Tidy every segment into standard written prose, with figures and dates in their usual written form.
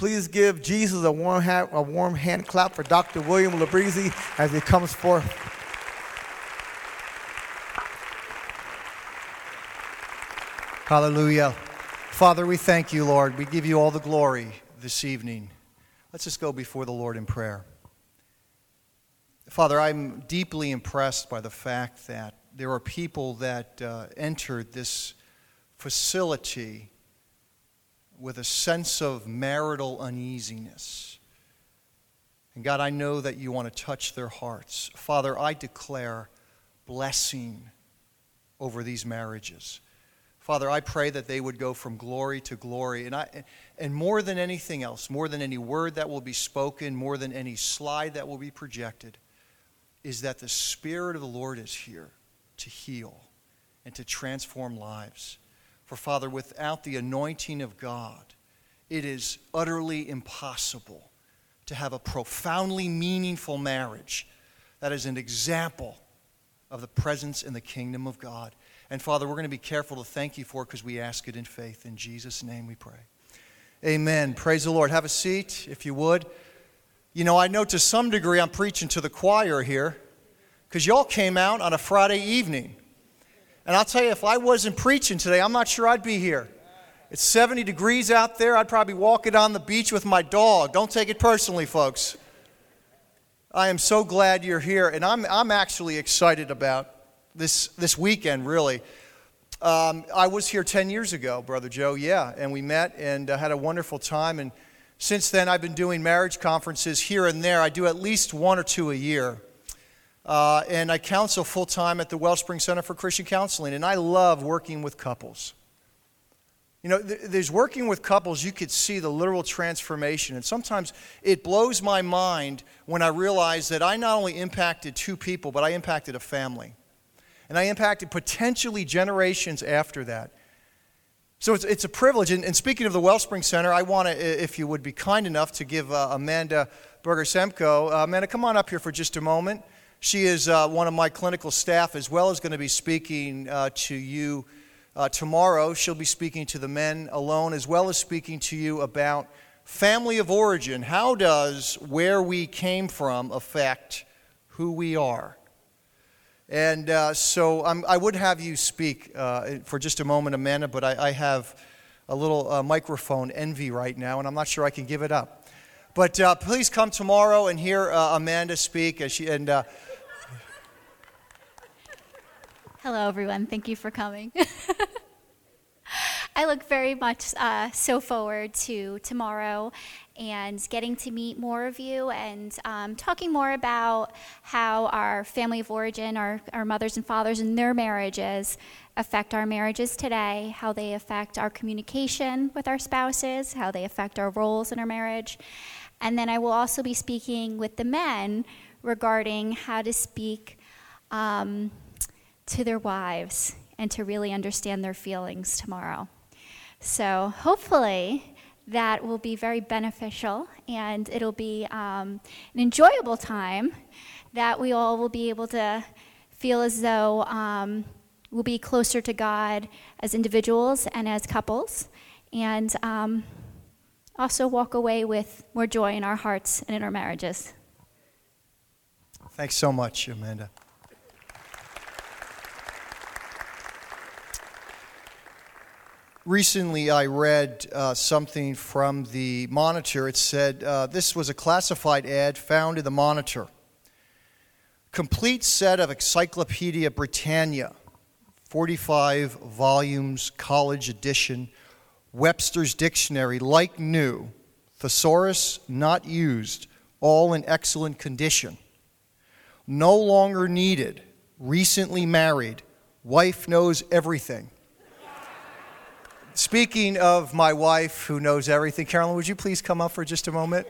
Please give Jesus a warm hand clap for Dr. William Labrizzi as he comes forth. Hallelujah. Father, we thank you, Lord. We give you all the glory this evening. Let's just go before the Lord in prayer. Father, I'm deeply impressed by the fact that there are people that entered this facility with a sense of marital uneasiness. And God, I know that you want to touch their hearts. Father, I declare blessing over these marriages. Father, I pray that they would go from glory to glory. And more than anything else, more than any word that will be spoken, more than any slide that will be projected, is that the Spirit of the Lord is here to heal and to transform lives. For Father, without the anointing of God, it is utterly impossible to have a profoundly meaningful marriage that is an example of the presence in the kingdom of God. And Father, we're going to be careful to thank you for it because we ask it in faith. In Jesus' name we pray. Amen. Praise the Lord. Have a seat, if you would. You know, I know to some degree I'm preaching to the choir here because y'all came out on a Friday evening. And I'll tell you, if I wasn't preaching today, I'm not sure I'd be here. It's 70 degrees out there. I'd probably walk it on the beach with my dog. Don't take it personally, folks. I am so glad you're here. And I'm actually excited about this weekend, really. I was here 10 years ago, Brother Joe, and we met and had a wonderful time. And since then, I've been doing marriage conferences here and there. I do at least one or two a year. And I counsel full-time at the Wellspring Center for Christian Counseling, and I love working with couples. You know, there's working with couples, you could see the literal transformation, and sometimes it blows my mind when I realize that I not only impacted two people, but I impacted a family. And I impacted potentially generations after that. So it's a privilege. And speaking of the Wellspring Center, I want to, if you would be kind enough, to give Amanda Berger-Semko. Amanda, come on up here for just a moment. She is one of my clinical staff, as well as going to be speaking to you tomorrow. She'll be speaking to the men alone, as well as speaking to you about family of origin. How does where we came from affect who we are? And so I would have you speak for just a moment, Amanda, but I have a little microphone envy right now, and I'm not sure I can give it up. But please come tomorrow and hear Amanda speak. Hello, everyone. Thank you for coming. I look very much so forward to tomorrow and getting to meet more of you and talking more about how our family of origin, our mothers and fathers and their marriages affect our marriages today, how they affect our communication with our spouses, how they affect our roles in our marriage. And then I will also be speaking with the men regarding how to speak to their wives and to really understand their feelings tomorrow. So hopefully that will be very beneficial, and it'll be an enjoyable time that we all will be able to feel as though we'll be closer to God as individuals and as couples, and also walk away with more joy in our hearts and in our marriages. Thanks so much, Amanda. Recently, I read something from the Monitor. It said, this was a classified ad found in the Monitor. Complete set of Encyclopedia Britannia, 45 volumes, college edition, Webster's Dictionary, like new, thesaurus not used, all in excellent condition. No longer needed, recently married, wife knows everything. Speaking of my wife who knows everything, Carolyn, would you please come up for just a moment?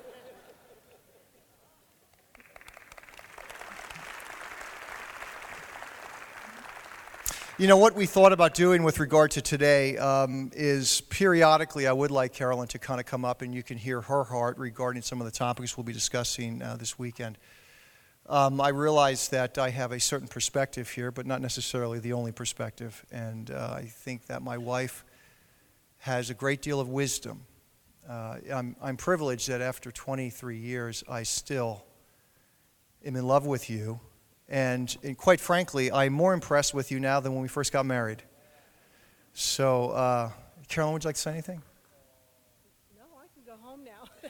You know, what we thought about doing with regard to today is periodically I would like Carolyn to kind of come up and you can hear her heart regarding some of the topics we'll be discussing this weekend. I realize that I have a certain perspective here, but not necessarily the only perspective. And I think that my wife has a great deal of wisdom I'm privileged that after 23 years, I still am in love with you. And quite frankly, I'm more impressed with you now than when we first got married. So, Carolyn, would you like to say anything? No, I can go home now.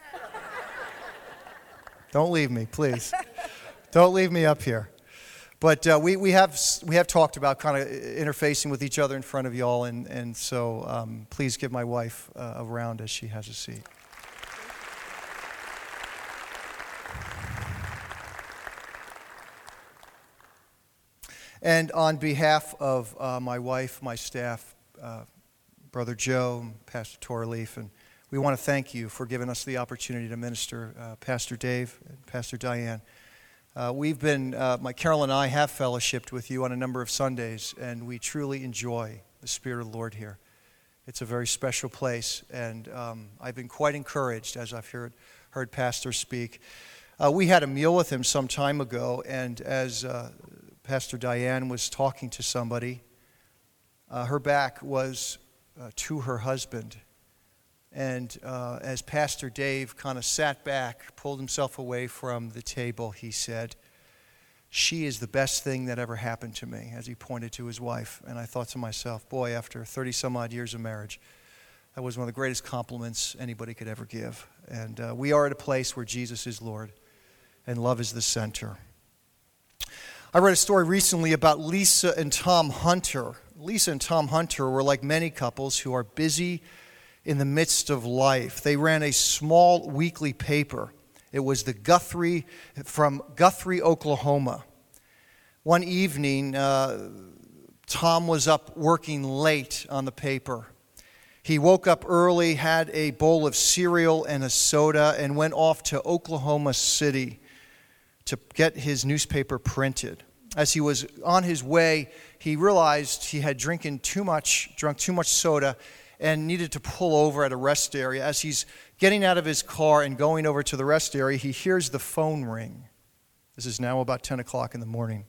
Don't leave me, please. Don't leave me up here. But we have talked about kind of interfacing with each other in front of y'all, and so please give my wife a round as she has a seat. And on behalf of my wife, my staff, Brother Joe, Pastor Torleaf, and we want to thank you for giving us the opportunity to minister, Pastor Dave and Pastor Diane. Carol and I have fellowshipped with you on a number of Sundays, and we truly enjoy the Spirit of the Lord here. It's a very special place, and I've been quite encouraged as I've heard Pastor speak. We had a meal with him some time ago, and as Pastor Diane was talking to somebody, her back was to her husband. And as Pastor Dave kind of sat back, pulled himself away from the table, he said, "She is the best thing that ever happened to me," as he pointed to his wife. And I thought to myself, boy, after 30-some-odd years of marriage, that was one of the greatest compliments anybody could ever give. And we are at a place where Jesus is Lord and love is the center. I read a story recently about Lisa and Tom Hunter. Lisa and Tom Hunter were like many couples who are busy in the midst of life. They ran a small weekly paper. It was the Guthrie, from Guthrie, Oklahoma. One evening, Tom was up working late on the paper. He woke up early, had a bowl of cereal and a soda, and went off to Oklahoma City to get his newspaper printed. As he was on his way, he realized he had drunk too much soda and needed to pull over at a rest area. As he's getting out of his car and going over to the rest area, he hears the phone ring. This is now about 10 o'clock in the morning.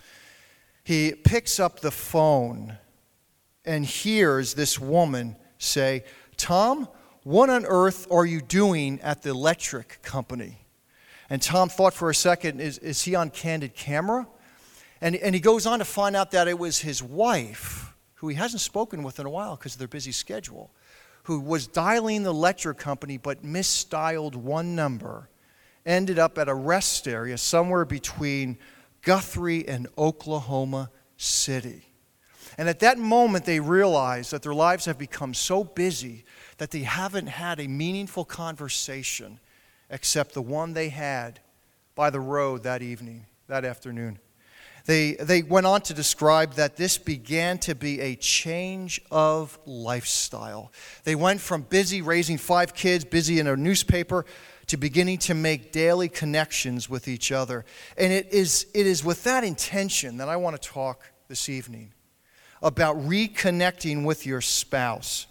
He picks up the phone and hears this woman say, "Tom, what on earth are you doing at the electric company?" And Tom thought for a second, is he on candid camera? And he goes on to find out that it was his wife, who he hasn't spoken with in a while because of their busy schedule, who was dialing the electric company but misdialed one number, ended up at a rest area somewhere between Guthrie and Oklahoma City. And at that moment, they realized that their lives have become so busy that they haven't had a meaningful conversation except the one they had by the road that afternoon. They went on to describe that this began to be a change of lifestyle. They went from busy raising 5 kids, busy in a newspaper, to beginning to make daily connections with each other. And it is with that intention that I want to talk this evening about reconnecting with your spouse.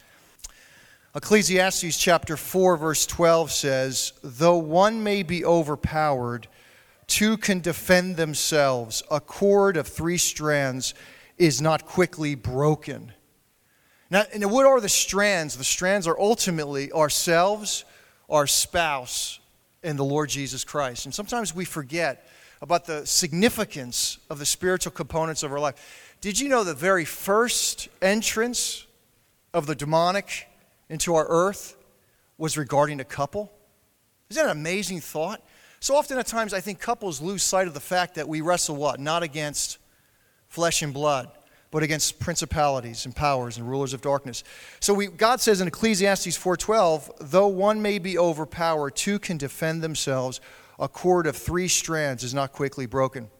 Ecclesiastes chapter 4, verse 12 says, "Though one may be overpowered, 2 can defend themselves. A cord of 3 strands is not quickly broken." Now, and what are the strands? The strands are ultimately ourselves, our spouse, and the Lord Jesus Christ. And sometimes we forget about the significance of the spiritual components of our life. Did you know the very first entrance of the demonic into our earth was regarding a couple? Isn't that an amazing thought? So often at times I think couples lose sight of the fact that we wrestle what? Not against flesh and blood, but against principalities and powers and rulers of darkness. So God says in Ecclesiastes 4:12, "Though one may be overpowered, 2 can defend themselves. A cord of 3 strands is not quickly broken."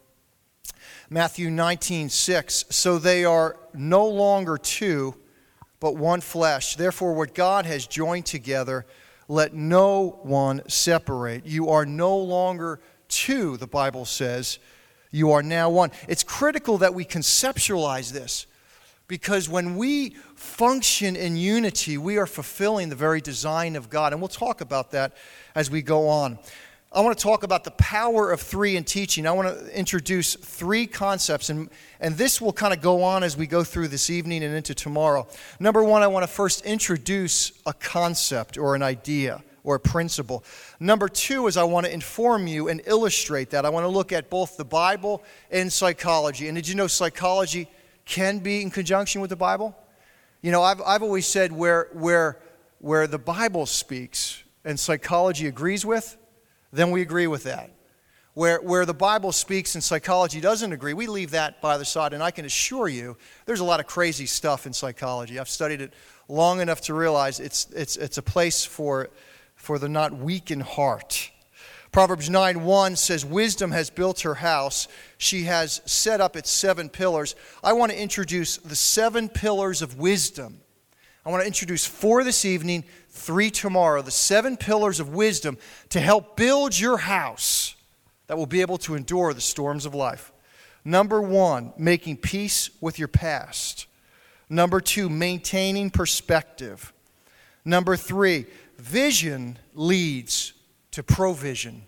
Matthew 19:6, "So they are no longer 2, but one flesh. Therefore what God has joined together, let no one separate." You are no longer 2, the Bible says. You are now 1. It's critical that we conceptualize this, because when we function in unity, we are fulfilling the very design of God. And we'll talk about that as we go on. I want to talk about the power of three in teaching. I want to introduce three concepts, and this will kind of go on as we go through this evening and into tomorrow. Number one, I want to first introduce a concept or an idea or a principle. Number two is I want to inform you and illustrate that. I want to look at both the Bible and psychology. And did you know psychology can be in conjunction with the Bible? You know, I've always said where the Bible speaks and psychology agrees with, then we agree with that. Where the Bible speaks and psychology doesn't agree, we leave that by the side. And I can assure you, there's a lot of crazy stuff in psychology. I've studied it long enough to realize it's a place for the not weak in heart. Proverbs 9:1 says, "Wisdom has built her house. She has set up its 7 pillars." I want to introduce the 7 pillars of wisdom. I want to introduce 4 this evening, 3 tomorrow. The 7 pillars of wisdom to help build your house that will be able to endure the storms of life. Number 1, making peace with your past. Number 2, maintaining perspective. Number 3, vision leads to provision.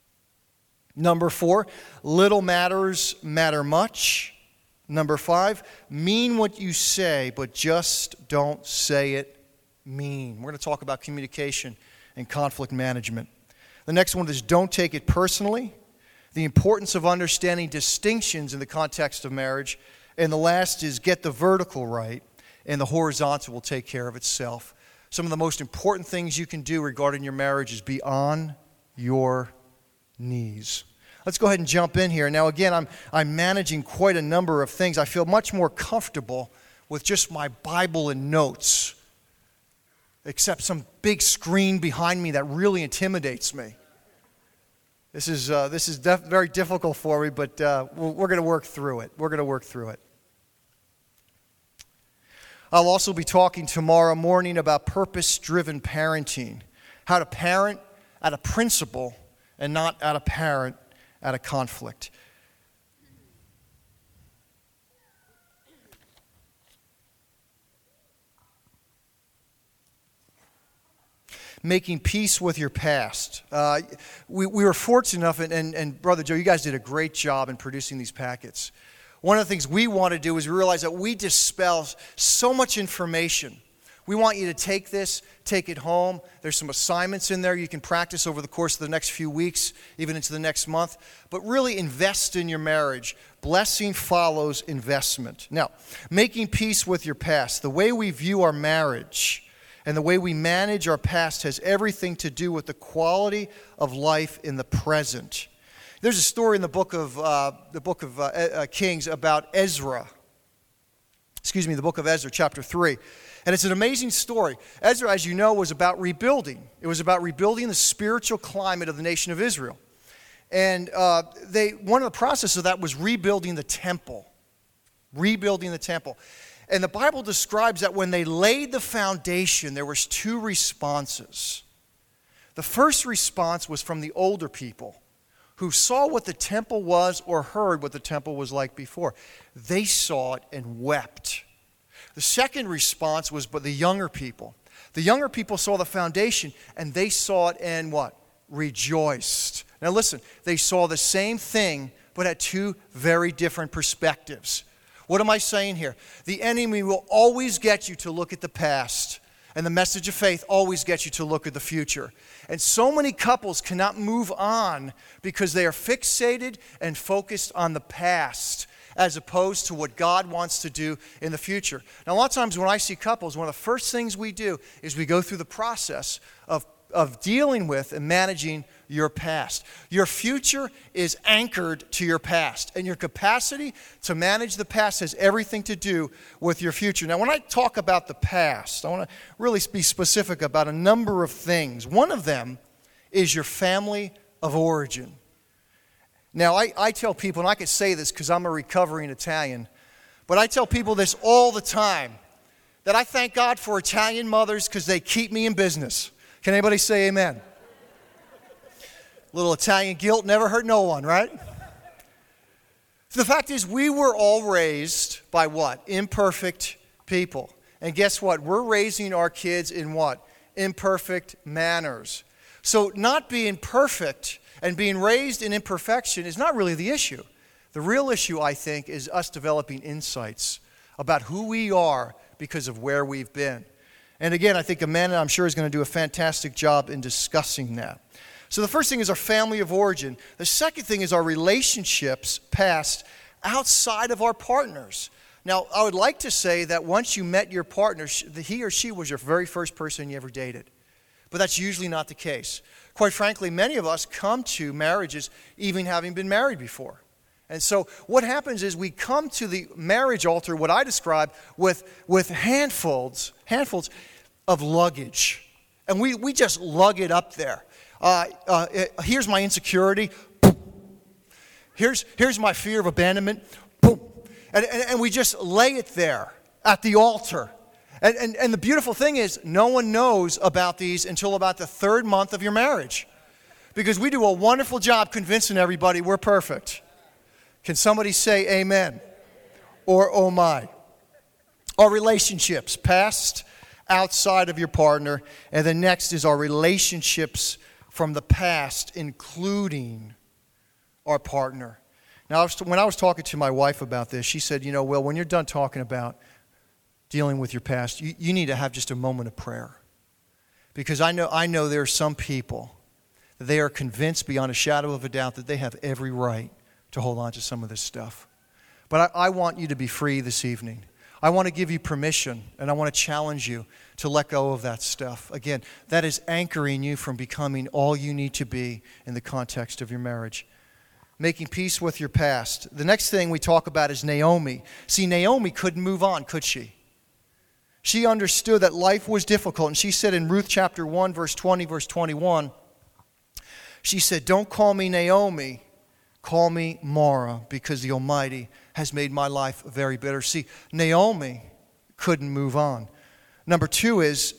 Number 4, little matters matter much. Number 5, mean what you say, but just don't say it mean. We're going to talk about communication and conflict management. The next one is don't take it personally. The importance of understanding distinctions in the context of marriage. And the last is get the vertical right, and the horizontal will take care of itself. Some of the most important things you can do regarding your marriage is be on your knees. Let's go ahead and jump in here. Now again, I'm managing quite a number of things. I feel much more comfortable with just my Bible and notes, except some big screen behind me that really intimidates me. This is very difficult for me, but we're going to work through it. We're going to work through it. I'll also be talking tomorrow morning about purpose-driven parenting, how to parent out of principle and not out of parent out of conflict. Making peace with your past. We were fortunate enough, and Brother Joe, you guys did a great job in producing these packets. One of the things we want to do is realize that we dispel so much information. We want you to take this, take it home. There's some assignments in there you can practice over the course of the next few weeks, even into the next month. But really invest in your marriage. Blessing follows investment. Now, making peace with your past. The way we view our marriage and the way we manage our past has everything to do with the quality of life in the present. There's a story in the book of Kings about Ezra. The book of Ezra, chapter 3. And it's an amazing story. Ezra, as you know, was about rebuilding. It was about rebuilding the spiritual climate of the nation of Israel. And one of the processes of that was rebuilding the temple. Rebuilding the temple. And the Bible describes that when they laid the foundation, there was 2 responses. The first response was from the older people who saw what the temple was or heard what the temple was like before. They saw it and wept. The second response was by the younger people. The younger people saw the foundation and they saw it and what? Rejoiced. Now listen, they saw the same thing but had 2 very different perspectives. What am I saying here? The enemy will always get you to look at the past, and the message of faith always gets you to look at the future. And so many couples cannot move on because they are fixated and focused on the past as opposed to what God wants to do in the future. Now, a lot of times when I see couples, one of the first things we do is we go through the process of dealing with and managing your past. Your future is anchored to your past, and your capacity to manage the past has everything to do with your future. Now, when I talk about the past, I want to really be specific about a number of things. One of them is your family of origin. Now, I tell people, and I could say this because I'm a recovering Italian, but I tell people this all the time, that I thank God for Italian mothers because they keep me in business. Can anybody say amen? Little Italian guilt never hurt no one, right? The fact is, we were all raised by what? Imperfect people. And guess what? We're raising our kids in what? Imperfect manners. So not being perfect And being raised in imperfection is not really the issue. The real issue, I think, is us developing insights about who we are because of where we've been. And again, I think Amanda, I'm sure, is going to do a fantastic job in discussing that. So the first thing is our family of origin. The second thing is our relationships past outside of our partners. Now, I would like to say that once you met your partner, he or she was your very first person you ever dated. But that's usually not the case. Quite frankly, many of us come to marriages even having been married before. And so what happens is we come to the marriage altar, what I describe, with handfuls of luggage. And we just lug it up there. Here's my insecurity. Here's my fear of abandonment. Boom. And we just lay it there at the altar. And the beautiful thing is, no one knows about these until about the third month of your marriage. Because we do a wonderful job convincing everybody we're perfect. Can somebody say amen? Or oh my? Our relationships, past, outside of your partner. And the next is our relationships from the past, including our partner. Now, when I was talking to my wife about this, she said, Will, when you're done talking about dealing with your past, you need to have just a moment of prayer. Because I know there are some people that they are convinced beyond a shadow of a doubt that they have every right to hold on to some of this stuff. But I want you to be free this evening. I want to give you permission, and I want to challenge you to let go of that stuff. Again, that is anchoring you from becoming all you need to be in the context of your marriage. Making peace with your past. The next thing we talk about is Naomi. See, Naomi couldn't move on, could she? She understood that life was difficult, and she said in Ruth chapter 1, verse 20, verse 21, she said, "Don't call me Naomi, call me Mara, because the Almighty has made my life very bitter." See, Naomi couldn't move on. Number two is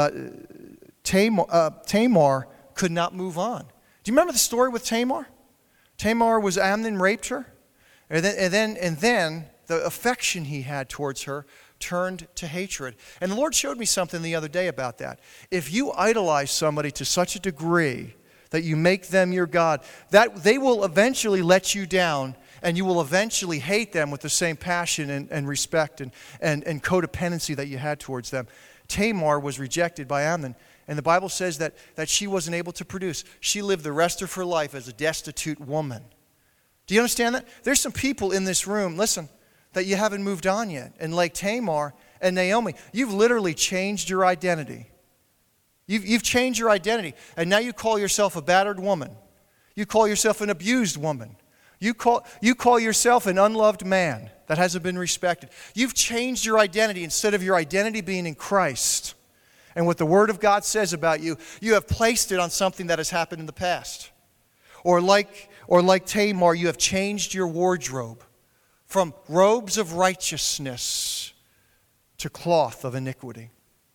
Tamar could not move on. Do you remember the story with Tamar? Tamar was Amnon raped her, and then the affection he had towards her turned to hatred. And the Lord showed me something the other day about that. If you idolize somebody to such a degree that you make them your God, that they will eventually let you down, and you will eventually hate them with the same passion and respect and codependency that you had towards them. Tamar was rejected by Amnon, and the Bible says that she wasn't able to produce. She lived the rest of her life as a destitute woman. Do you understand that? There's some people in this room, listen, that you haven't moved on yet. And like Tamar and Naomi, you've literally changed your identity. You've changed your identity, and now you call yourself a battered woman. You call yourself an abused woman. You call yourself an unloved man that hasn't been respected. You've changed your identity. Instead of your identity being in Christ and what the Word of God says about you, you have placed it on something that has happened in the past. Or like Tamar, you have changed your wardrobe from robes of righteousness to cloth of iniquity.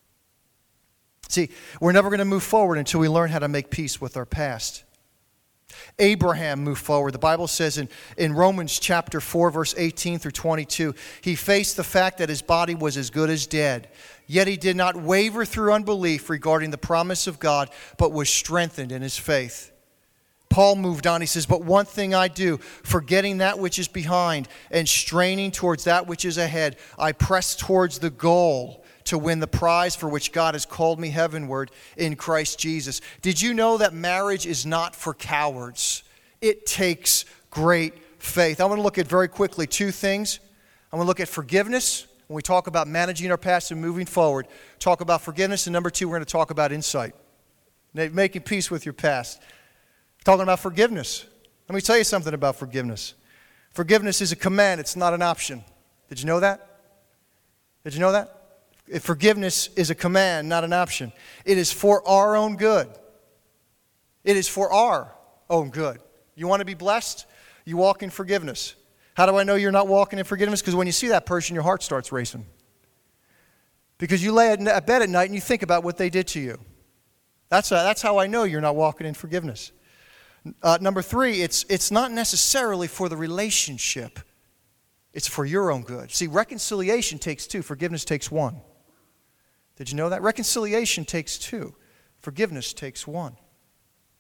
See, we're never going to move forward until we learn how to make peace with our past. Abraham moved forward. The Bible says in Romans chapter 4, verse 18 through 22, he faced the fact that his body was as good as dead. Yet he did not waver through unbelief regarding the promise of God, but was strengthened in his faith. Paul moved on. He says, "But one thing I do, forgetting that which is behind and straining towards that which is ahead, I press towards the goal to win the prize for which God has called me heavenward in Christ Jesus." Did you know that marriage is not for cowards? It takes great faith. I want to look at very quickly two things. I want to look at forgiveness. When we talk about managing our past and moving forward, talk about forgiveness. And number two, we're going to talk about insight. Making peace with your past. Talking about forgiveness. Let me tell you something about forgiveness. Forgiveness is a command. It's not an option. Did you know that? Did you know that? Forgiveness is a command, not an option. It is for our own good. It is for our own good. You want to be blessed? You walk in forgiveness. How do I know you're not walking in forgiveness? Because when you see that person, your heart starts racing. Because you lay at bed at night and you think about what they did to you. That's how I know you're not walking in forgiveness. Number three, it's not necessarily for the relationship. It's for your own good. See, reconciliation takes two. Forgiveness takes one. Did you know that? Reconciliation takes two. Forgiveness takes one.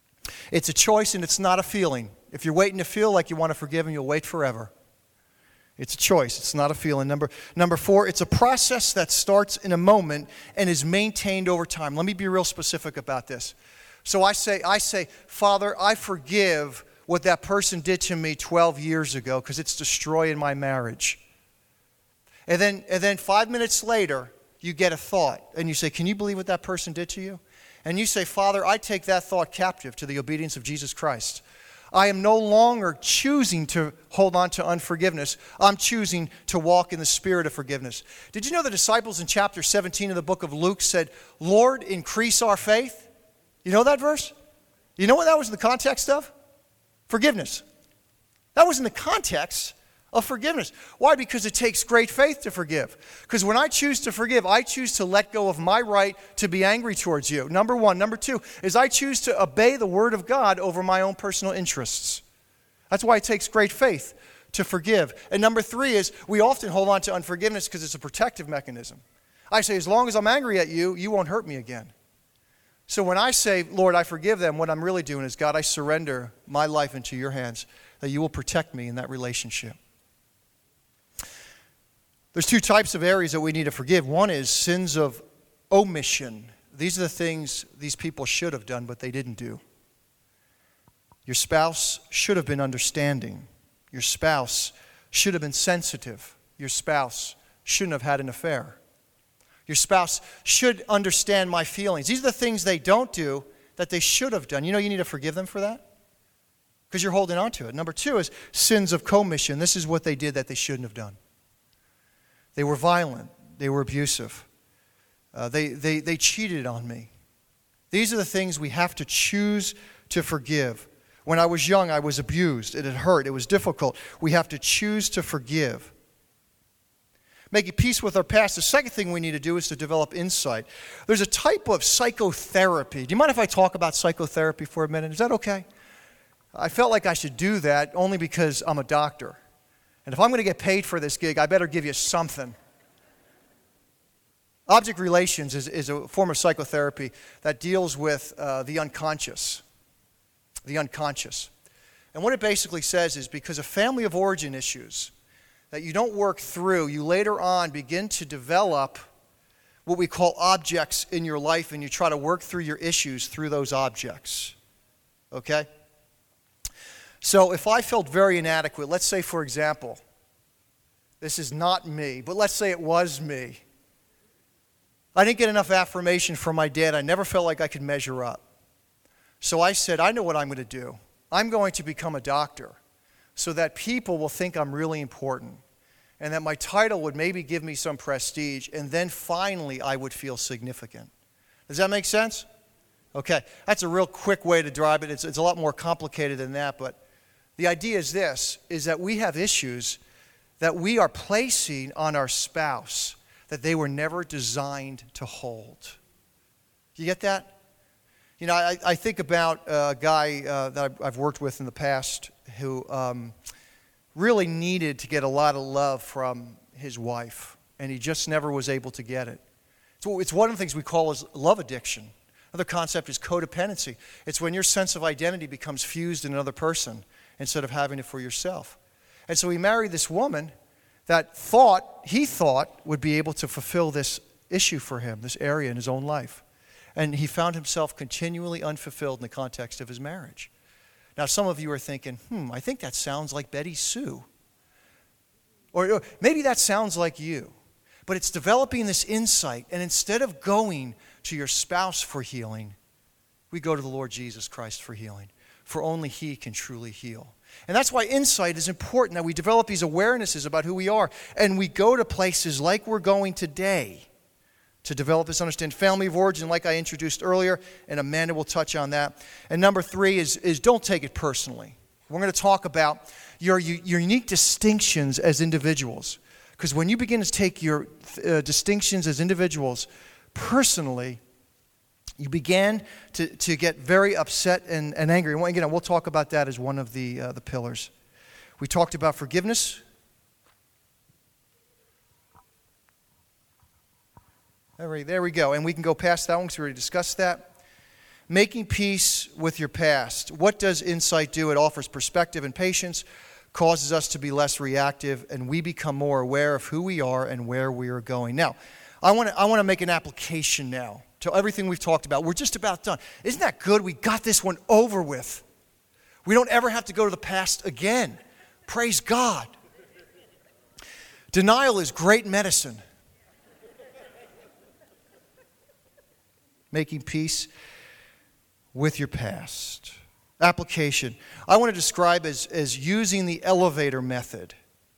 It's a choice and it's not a feeling. If you're waiting to feel like you want to forgive him, you'll wait forever. It's a choice. It's not a feeling. Number 4, it's a process that starts in a moment and is maintained over time. Let me be real specific about this. So I say, Father, I forgive what that person did to me 12 years ago because it's destroying my marriage. And then 5 minutes later, you get a thought and you say, can you believe what that person did to you? And you say, Father, I take that thought captive to the obedience of Jesus Christ. I am no longer choosing to hold on to unforgiveness. I'm choosing to walk in the spirit of forgiveness. Did you know the disciples in chapter 17 of the book of Luke said, Lord, increase our faith? You know that verse? You know what that was in the context of? Forgiveness. That was in the context of forgiveness. Why? Because it takes great faith to forgive. Because when I choose to forgive, I choose to let go of my right to be angry towards you. Number 1. Number 2 is I choose to obey the word of God over my own personal interests. That's why it takes great faith to forgive. And number 3 is we often hold on to unforgiveness because it's a protective mechanism. I say, as long as I'm angry at you, you won't hurt me again. So when I say, Lord, I forgive them, what I'm really doing is, God, I surrender my life into your hands, that you will protect me in that relationship. There's 2 types of areas that we need to forgive. One is sins of omission. These are the things these people should have done, but they didn't do. Your spouse should have been understanding. Your spouse should have been sensitive. Your spouse shouldn't have had an affair. Your spouse should understand my feelings. These are the things they don't do that they should have done. You know you need to forgive them for that? Because you're holding on to it. Number 2 is sins of commission. This is what they did that they shouldn't have done. They were violent. They were abusive. They cheated on me. These are the things we have to choose to forgive. When I was young, I was abused. It had hurt. It was difficult. We have to choose to forgive. Making peace with our past. The second thing we need to do is to develop insight. There's a type of psychotherapy. Do you mind if I talk about psychotherapy for a minute? Is that okay? I felt like I should do that only because I'm a doctor. And if I'm going to get paid for this gig, I better give you something. Object relations is a form of psychotherapy that deals with the unconscious. The unconscious. And what it basically says is because of family of origin issues that you don't work through, you later on begin to develop what we call objects in your life, and you try to work through your issues through those objects. Okay? So if I felt very inadequate, let's say, for example, this is not me, but let's say it was me. I didn't get enough affirmation from my dad. I never felt like I could measure up. So I said, I know what I'm going to do. I'm going to become a doctor so that people will think I'm really important and that my title would maybe give me some prestige, and then finally I would feel significant. Does that make sense? Okay, that's a real quick way to drive it. It's a lot more complicated than that, but the idea is this, is that we have issues that we are placing on our spouse that they were never designed to hold. You get that? You know, I think about a guy that I've worked with in the past who really needed to get a lot of love from his wife, and he just never was able to get it. So it's one of the things we call as love addiction. Another concept is codependency. It's when your sense of identity becomes fused in another person instead of having it for yourself. And so he married this woman that he thought would be able to fulfill this issue for him, this area in his own life. And he found himself continually unfulfilled in the context of his marriage. Now, some of you are thinking, I think that sounds like Betty Sue. Or maybe that sounds like you. But it's developing this insight, and instead of going to your spouse for healing, we go to the Lord Jesus Christ for healing. For only He can truly heal. And that's why insight is important, that we develop these awarenesses about who we are. And we go to places like we're going today to develop this understanding. Family of origin, like I introduced earlier, and Amanda will touch on that. And number 3 is don't take it personally. We're going to talk about your unique distinctions as individuals. Because when you begin to take your distinctions as individuals personally, you began to get very upset and angry. And again, we'll talk about that as one of the pillars. We talked about forgiveness. There we go. And we can go past that one because we already discussed that. Making peace with your past. What does insight do? It offers perspective and patience, causes us to be less reactive, and we become more aware of who we are and where we are going. Now, I want to make an application now to everything we've talked about. We're just about done. Isn't that good? We got this one over with. We don't ever have to go to the past again. Praise God. Denial is great medicine. Making peace with your past. Application. I want to describe as using the elevator method.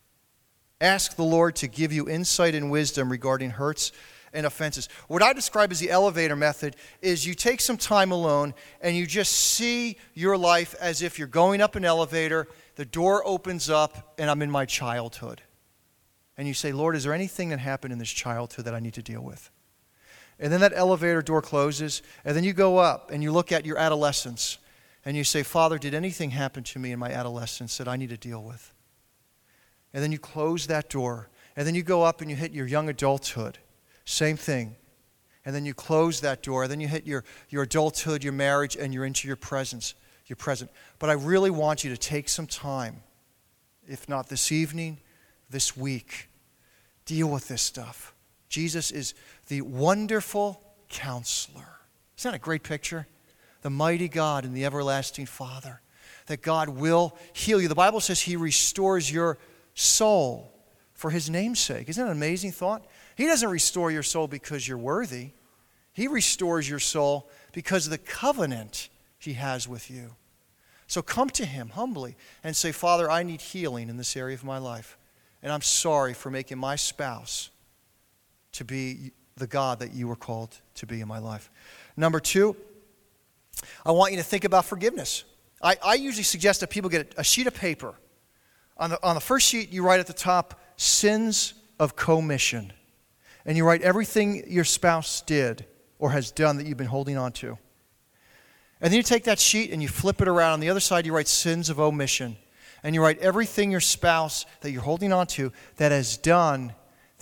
Ask the Lord to give you insight and wisdom regarding hurts and offenses. What I describe as the elevator method is you take some time alone and you just see your life as if you're going up an elevator, the door opens up, and I'm in my childhood. And you say, Lord, is there anything that happened in this childhood that I need to deal with? And then that elevator door closes, and then you go up and you look at your adolescence, and you say, Father, did anything happen to me in my adolescence that I need to deal with? And then you close that door, and then you go up and you hit your young adulthood. Same thing. And then you close that door, and then you hit your adulthood, your marriage, and you're into your present. But I really want you to take some time, if not this evening, this week, deal with this stuff. Jesus is the wonderful counselor. Isn't that a great picture? The mighty God and the everlasting Father. That God will heal you. The Bible says He restores your soul for His name's sake. Isn't that an amazing thought? He doesn't restore your soul because you're worthy. He restores your soul because of the covenant He has with you. So come to Him humbly and say, Father, I need healing in this area of my life. And I'm sorry for making my spouse to be the God that you were called to be in my life. Number 2, I want you to think about forgiveness. I usually suggest that people get a sheet of paper. On the first sheet, you write at the top, sins of commission. And you write everything your spouse did or has done that you've been holding on to. And then you take that sheet and you flip it around. On the other side, you write sins of omission. And you write everything your spouse that you're holding on to that has done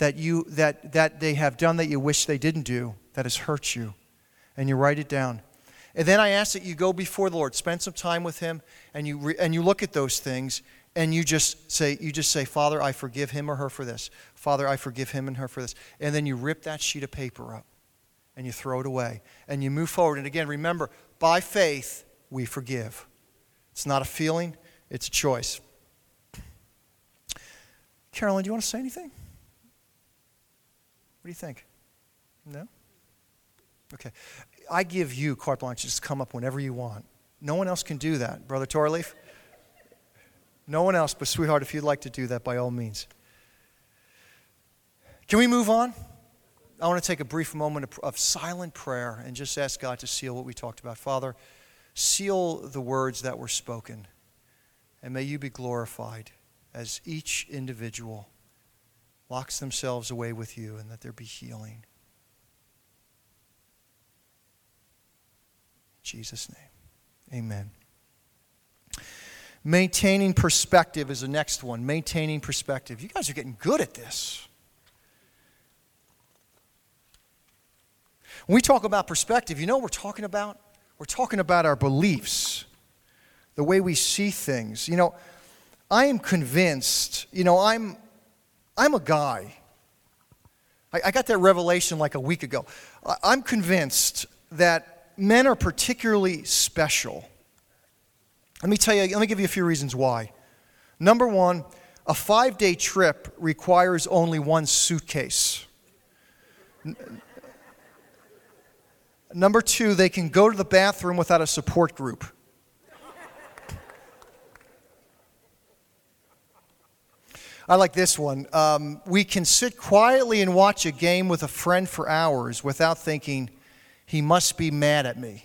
that they have done that you wish they didn't do, that has hurt you. And you write it down. And then I ask that you go before the Lord, spend some time with Him, and you look at those things, and you just say, Father, I forgive him or her for this. Father, I forgive him and her for this. And then you rip that sheet of paper up, and you throw it away, and you move forward. And again, remember, by faith, we forgive. It's not a feeling, it's a choice. Carolyn, do you want to say anything? What do you think? No? Okay. I give you carte blanche. Just come up whenever you want. No one else can do that. Brother Torleaf? No one else, but sweetheart, if you'd like to do that, by all means. Can we move on? I want to take a brief moment of silent prayer and just ask God to seal what we talked about. Father, seal the words that were spoken, and may you be glorified as each individual locks themselves away with you, and that there be healing. In Jesus' name, amen. Maintaining perspective is the next one. Maintaining perspective. You guys are getting good at this. When we talk about perspective, you know what we're talking about? We're talking about our beliefs, the way we see things. You know, I am convinced, I'm a guy. I got that revelation like a week ago. I'm convinced that men are particularly special. Let me give you a few reasons why. Number one, a 5-day trip requires only one suitcase. Number two, they can go to the bathroom without a support group. I like this one. We can sit quietly and watch a game with a friend for hours without thinking, he must be mad at me.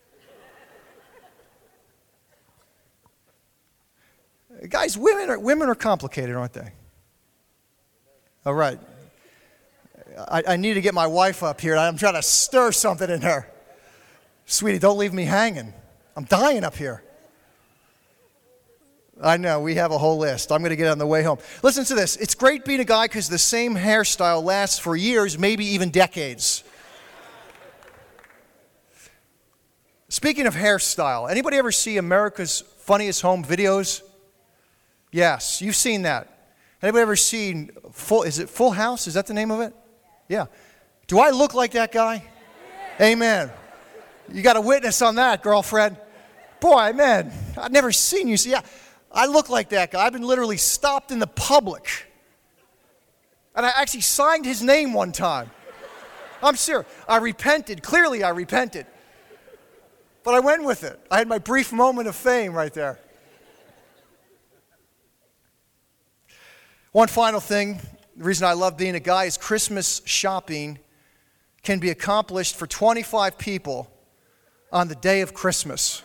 Guys, women are complicated, aren't they? All right. I need to get my wife up here. I'm trying to stir something in her. Sweetie, don't leave me hanging. I'm dying up here. I know, we have a whole list. I'm going to get on the way home. Listen to this. It's great being a guy because the same hairstyle lasts for years, maybe even decades. Speaking of hairstyle, anybody ever see America's Funniest Home Videos? Yes, you've seen that. Anybody ever seen Full House? Is that the name of it? Yeah. Do I look like that guy? Amen. You got a witness on that, girlfriend. Boy, man, I've never seen you. Yeah, I look like that guy. I've been literally stopped in the public. And I actually signed his name one time. I'm serious. I repented. Clearly, I repented. But I went with it. I had my brief moment of fame right there. One final thing. The reason I love being a guy is Christmas shopping can be accomplished for 25 people on the day of Christmas.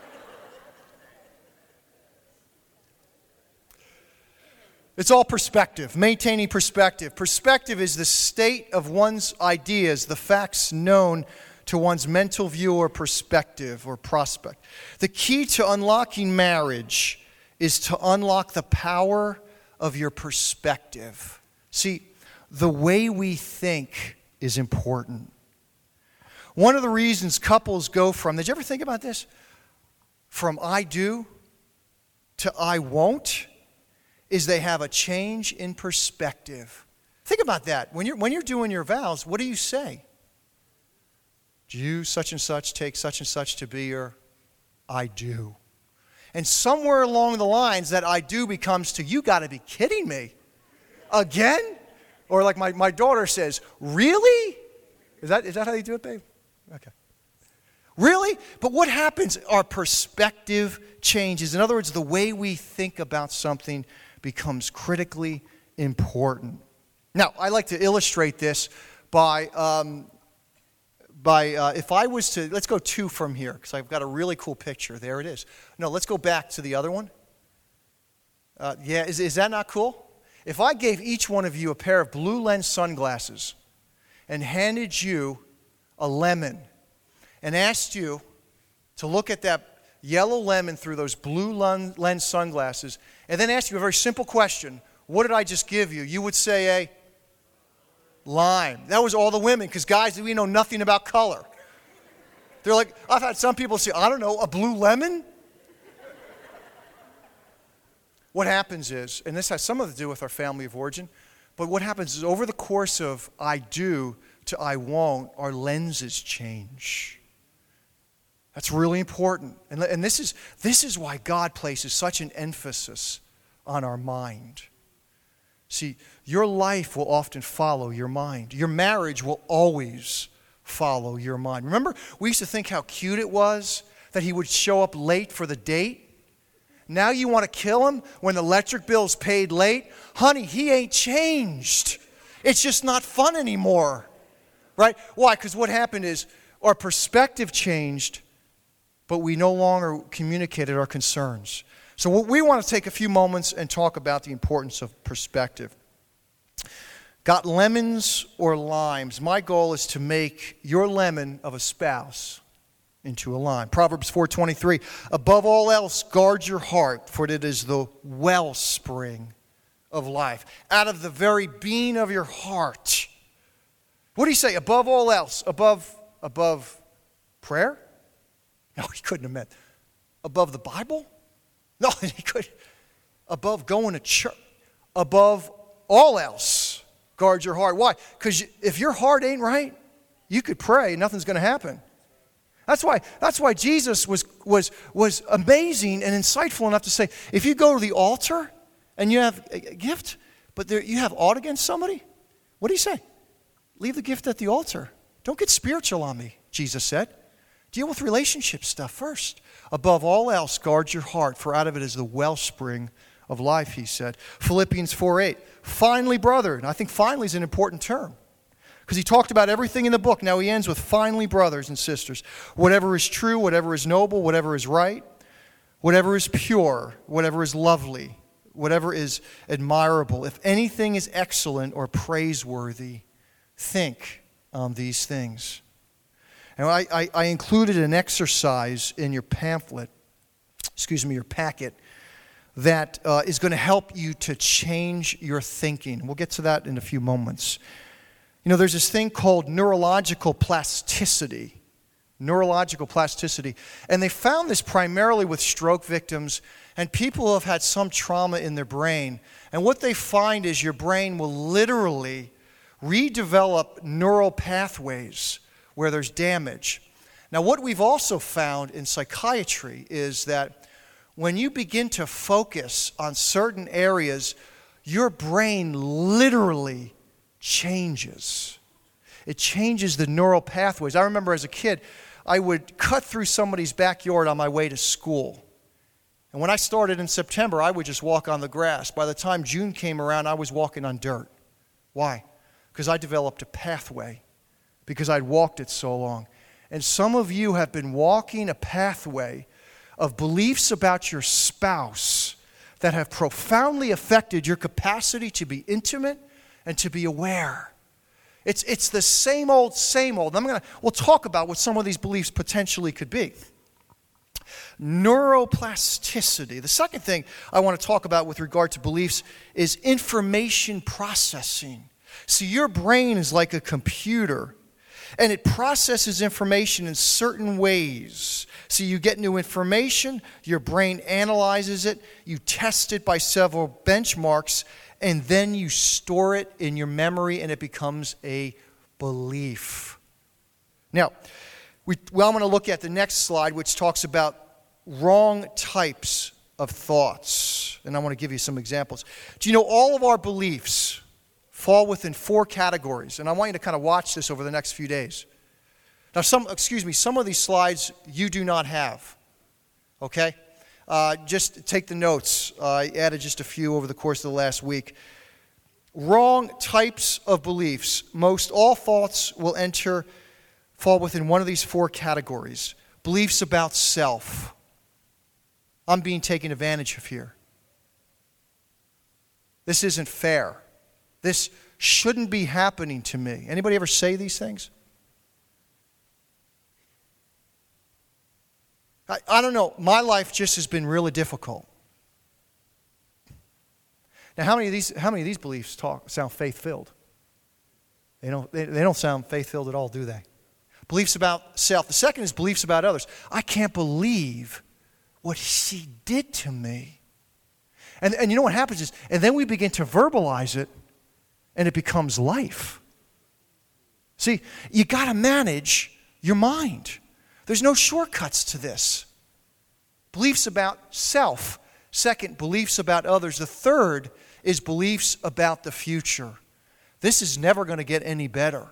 It's all perspective, maintaining perspective. Perspective is the state of one's ideas, the facts known to one's mental view or perspective or prospect. The key to unlocking marriage is to unlock the power of your perspective. See, the way we think is important. One of the reasons couples go from, did you ever think about this? From I do to I won't, is they have a change in perspective. Think about that. When you're doing your vows, what do you say? Do you, such and such, take such and such to be your I do? And somewhere along the lines, that I do becomes to, you got to be kidding me. Again? Or like my daughter says, really? Is that how you do it, babe? Okay. Really? But what happens? Our perspective changes. In other words, the way we think about something becomes critically important. Now, I like to illustrate this by if I was to, let's go 2 from here, because I've got a really cool picture. There it is. No, let's go back to the other one. Yeah, is that not cool? If I gave each one of you a pair of blue lens sunglasses and handed you a lemon and asked you to look at that yellow lemon through those blue lens sunglasses, and then ask you a very simple question, what did I just give you? You would say a lime. That was all the women, because guys, we know nothing about color. They're like, I've had some people say, I don't know, a blue lemon? What happens is, and this has something to do with our family of origin, but what happens is over the course of I do to I won't, our lenses change. That's really important. And this is why God places such an emphasis on our mind. See, your life will often follow your mind. Your marriage will always follow your mind. Remember, we used to think how cute it was that he would show up late for the date? Now you want to kill him when the electric bill's paid late? Honey, he ain't changed. It's just not fun anymore. Right? Why? Because what happened is our perspective changed, but we no longer communicated our concerns. So we want to take a few moments and talk about the importance of perspective. Got lemons or limes? My goal is to make your lemon of a spouse into a lime. Proverbs 4:23, above all else, guard your heart, for it is the wellspring of life. Out of the very being of your heart. What do you say? Above all else? Above prayer? No, he couldn't have meant. Above the Bible? No, he could. Above going to church. Above all else, guard your heart. Why? Because if your heart ain't right, you could pray, nothing's going to happen. That's why Jesus was amazing and insightful enough to say, if you go to the altar and you have a gift, but you have aught against somebody, what do you say? Leave the gift at the altar. Don't get spiritual on me, Jesus said. Deal with relationship stuff first. Above all else, guard your heart, for out of it is the wellspring of life, he said. Philippians 4:8. Finally, brother, and I think finally is an important term, because he talked about everything in the book. Now he ends with, finally, brothers and sisters, whatever is true, whatever is noble, whatever is right, whatever is pure, whatever is lovely, whatever is admirable, if anything is excellent or praiseworthy, think on these things. And I included an exercise in your pamphlet, your packet, that is going to help you to change your thinking. We'll get to that in a few moments. You know, there's this thing called neurological plasticity. neurological plasticity. And they found this primarily with stroke victims and people who have had some trauma in their brain. And what they find is your brain will literally redevelop neural pathways where there's damage. Now, what we've also found in psychiatry is that when you begin to focus on certain areas, your brain literally changes. It changes the neural pathways. I remember as a kid, I would cut through somebody's backyard on my way to school. And when I started in September, I would just walk on the grass. By the time June came around, I was walking on dirt. Why? Because I developed a pathway, because I'd walked it so long. And some of you have been walking a pathway of beliefs about your spouse that have profoundly affected your capacity to be intimate and to be aware. It's the same old, same old. We'll talk about what some of these beliefs potentially could be. Neuroplasticity. The second thing I want to talk about with regard to beliefs is information processing. See, your brain is like a computer, and it processes information in certain ways. So you get new information, your brain analyzes it, you test it by several benchmarks, and then you store it in your memory, and it becomes a belief. Now, I'm going to look at the next slide, which talks about wrong types of thoughts. And I want to give you some examples. Do you know all of our beliefs fall within 4 categories? And I want you to kind of watch this over the next few days. Now, some of these slides you do not have. Okay? Just take the notes. I added just a few over the course of the last week. Wrong types of beliefs. Most all thoughts will fall within one of these 4 categories. Beliefs about self. I'm being taken advantage of here. This isn't fair. This shouldn't be happening to me. Anybody ever say these things? I don't know. My life just has been really difficult. Now, how many of these beliefs sound faith-filled? They don't sound faith-filled at all, do they? Beliefs about self. The second is beliefs about others. I can't believe what she did to me. And you know what happens is, and then we begin to verbalize it, and it becomes life. See, you got to manage your mind. There's no shortcuts to this. Beliefs about self. Second, beliefs about others. The third is beliefs about the future. This is never going to get any better.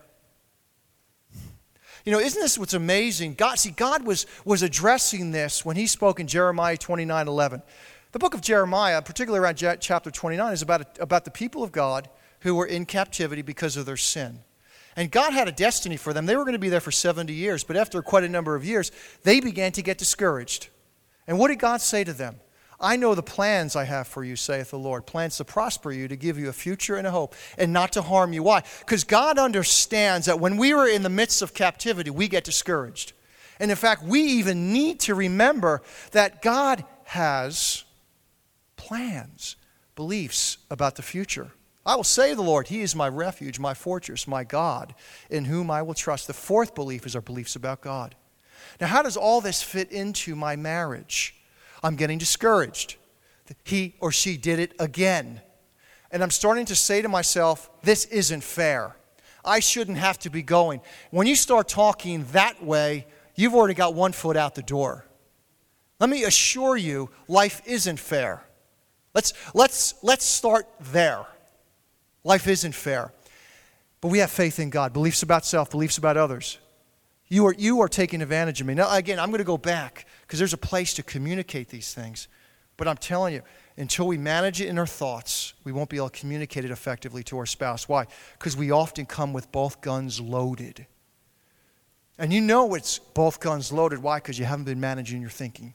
You know, isn't this what's amazing? God was addressing this when he spoke in Jeremiah 29:11. The book of Jeremiah, particularly around chapter 29, is about the people of God who were in captivity because of their sin. And God had a destiny for them. They were going to be there for 70 years, but after quite a number of years, they began to get discouraged. And what did God say to them? I know the plans I have for you, saith the Lord. Plans to prosper you, to give you a future and a hope, and not to harm you. Why? Because God understands that when we are in the midst of captivity, we get discouraged. And in fact, we even need to remember that God has plans, beliefs about the future. I will say to the Lord, He is my refuge, my fortress, my God, in whom I will trust. The fourth belief is our beliefs about God. Now, how does all this fit into my marriage? I'm getting discouraged. He or she did it again. And I'm starting to say to myself, this isn't fair. I shouldn't have to be going. When you start talking that way, you've already got one foot out the door. Let me assure you, life isn't fair. Let's start there. Life isn't fair. But we have faith in God. Beliefs about self, beliefs about others. You are taking advantage of me. Now, again, I'm going to go back because there's a place to communicate these things. But I'm telling you, until we manage it in our thoughts, we won't be able to communicate it effectively to our spouse. Why? Because we often come with both guns loaded. And you know it's both guns loaded. Why? Because you haven't been managing your thinking.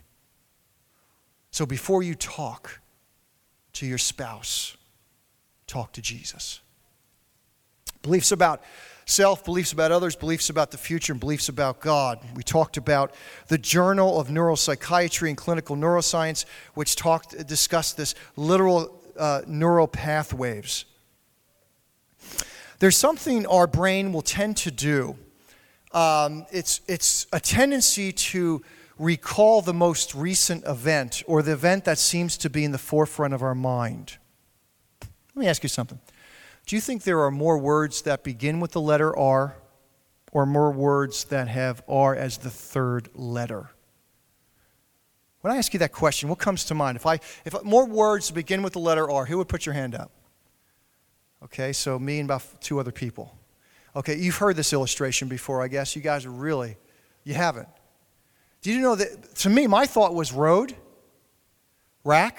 So before you talk to your spouse, talk to Jesus. Beliefs about self, beliefs about others, beliefs about the future, and beliefs about God. We talked about the Journal of Neuropsychiatry and Clinical Neuroscience, which discussed this literal neural pathways. There's something our brain will tend to do it's a tendency to recall the most recent event or the event that seems to be in the forefront of our mind. Let me ask you something. Do you think there are more words that begin with the letter R or more words that have R as the third letter? When I ask you that question, what comes to mind? If more words begin with the letter R, who would put your hand up? Okay, so me and about 2 other people. Okay, you've heard this illustration before, I guess. You guys you haven't. Did you know that, to me, my thought was road, rack,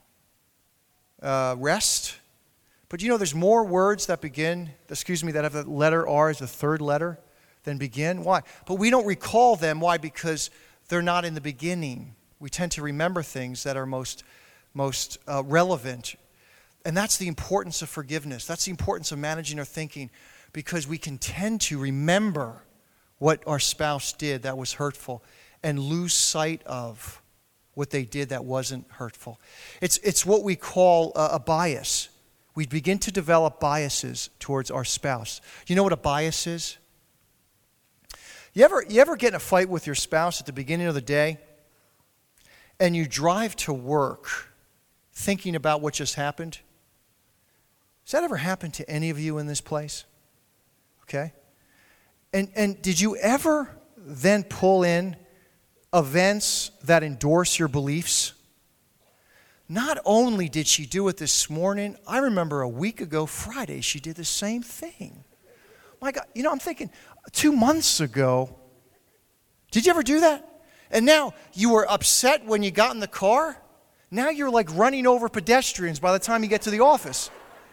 rest. But you know there's more words that that have the letter R as the third letter than begin? Why? But we don't recall them. Why? Because they're not in the beginning. We tend to remember things that are most relevant. And that's the importance of forgiveness. That's the importance of managing our thinking, because we can tend to remember what our spouse did that was hurtful and lose sight of what they did that wasn't hurtful. It's what we call a bias. We begin to develop biases towards our spouse. You know what a bias is? You ever get in a fight with your spouse at the beginning of the day, and you drive to work thinking about what just happened? Has that ever happened to any of you in this place? Okay? And did you ever then pull in events that endorse your beliefs? Not only did she do it this morning, I remember a week ago, Friday, she did the same thing. My God, I'm thinking, 2 months ago, did you ever do that? And now you were upset when you got in the car? Now you're like running over pedestrians by the time you get to the office.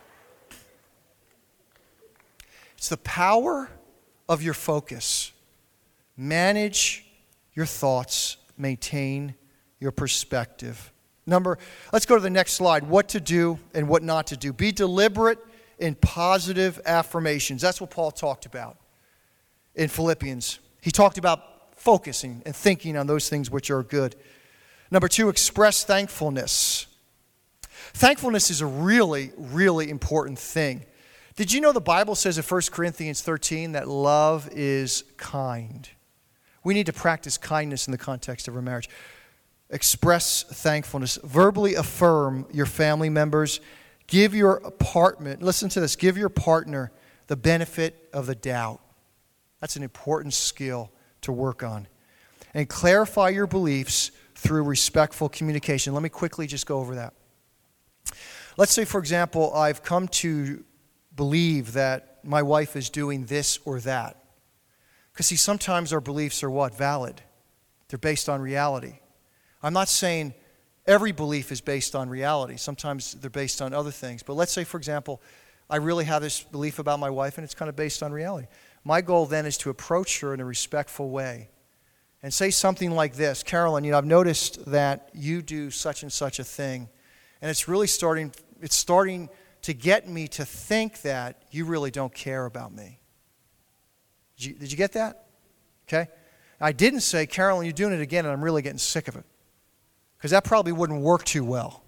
It's the power of your focus. Manage your thoughts. Maintain your perspective. Let's go to the next slide. What to do and what not to do. Be deliberate in positive affirmations. That's what Paul talked about in Philippians. He talked about focusing and thinking on those things which are good. Number 2, express thankfulness. Thankfulness is a really, really important thing. Did you know the Bible says in 1 Corinthians 13 that love is kind? We need to practice kindness in the context of our marriage. Express thankfulness. Verbally affirm your family members. Give your partner the benefit of the doubt. That's an important skill to work on. And clarify your beliefs through respectful communication. Let me quickly just go over that. Let's say, for example, I've come to believe that my wife is doing this or that. Because see, sometimes our beliefs are what? Valid. They're based on reality. I'm not saying every belief is based on reality. Sometimes they're based on other things. But let's say, for example, I really have this belief about my wife and it's kind of based on reality. My goal then is to approach her in a respectful way and say something like this: Carolyn, I've noticed that you do such and such a thing, and it's really starting to get me to think that you really don't care about me. Did you get that? Okay. I didn't say, Carolyn, you're doing it again and I'm really getting sick of it. Because that probably wouldn't work too well.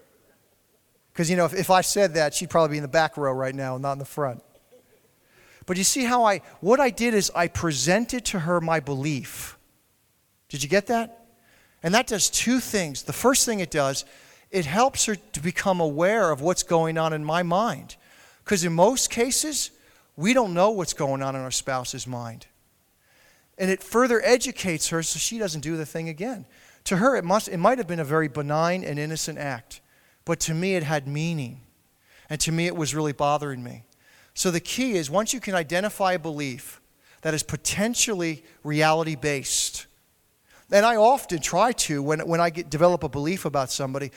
Because, if I said that, she'd probably be in the back row right now, not in the front. But you see how what I did is I presented to her my belief. Did you get that? And that does 2 things. The first thing it does, it helps her to become aware of what's going on in my mind. Because in most cases, we don't know what's going on in our spouse's mind. And it further educates her so she doesn't do the thing again. To her, it might have been a very benign and innocent act. But to me, it had meaning. And to me, it was really bothering me. So the key is, once you can identify a belief that is potentially reality-based, and I often try to, when I develop a belief about somebody,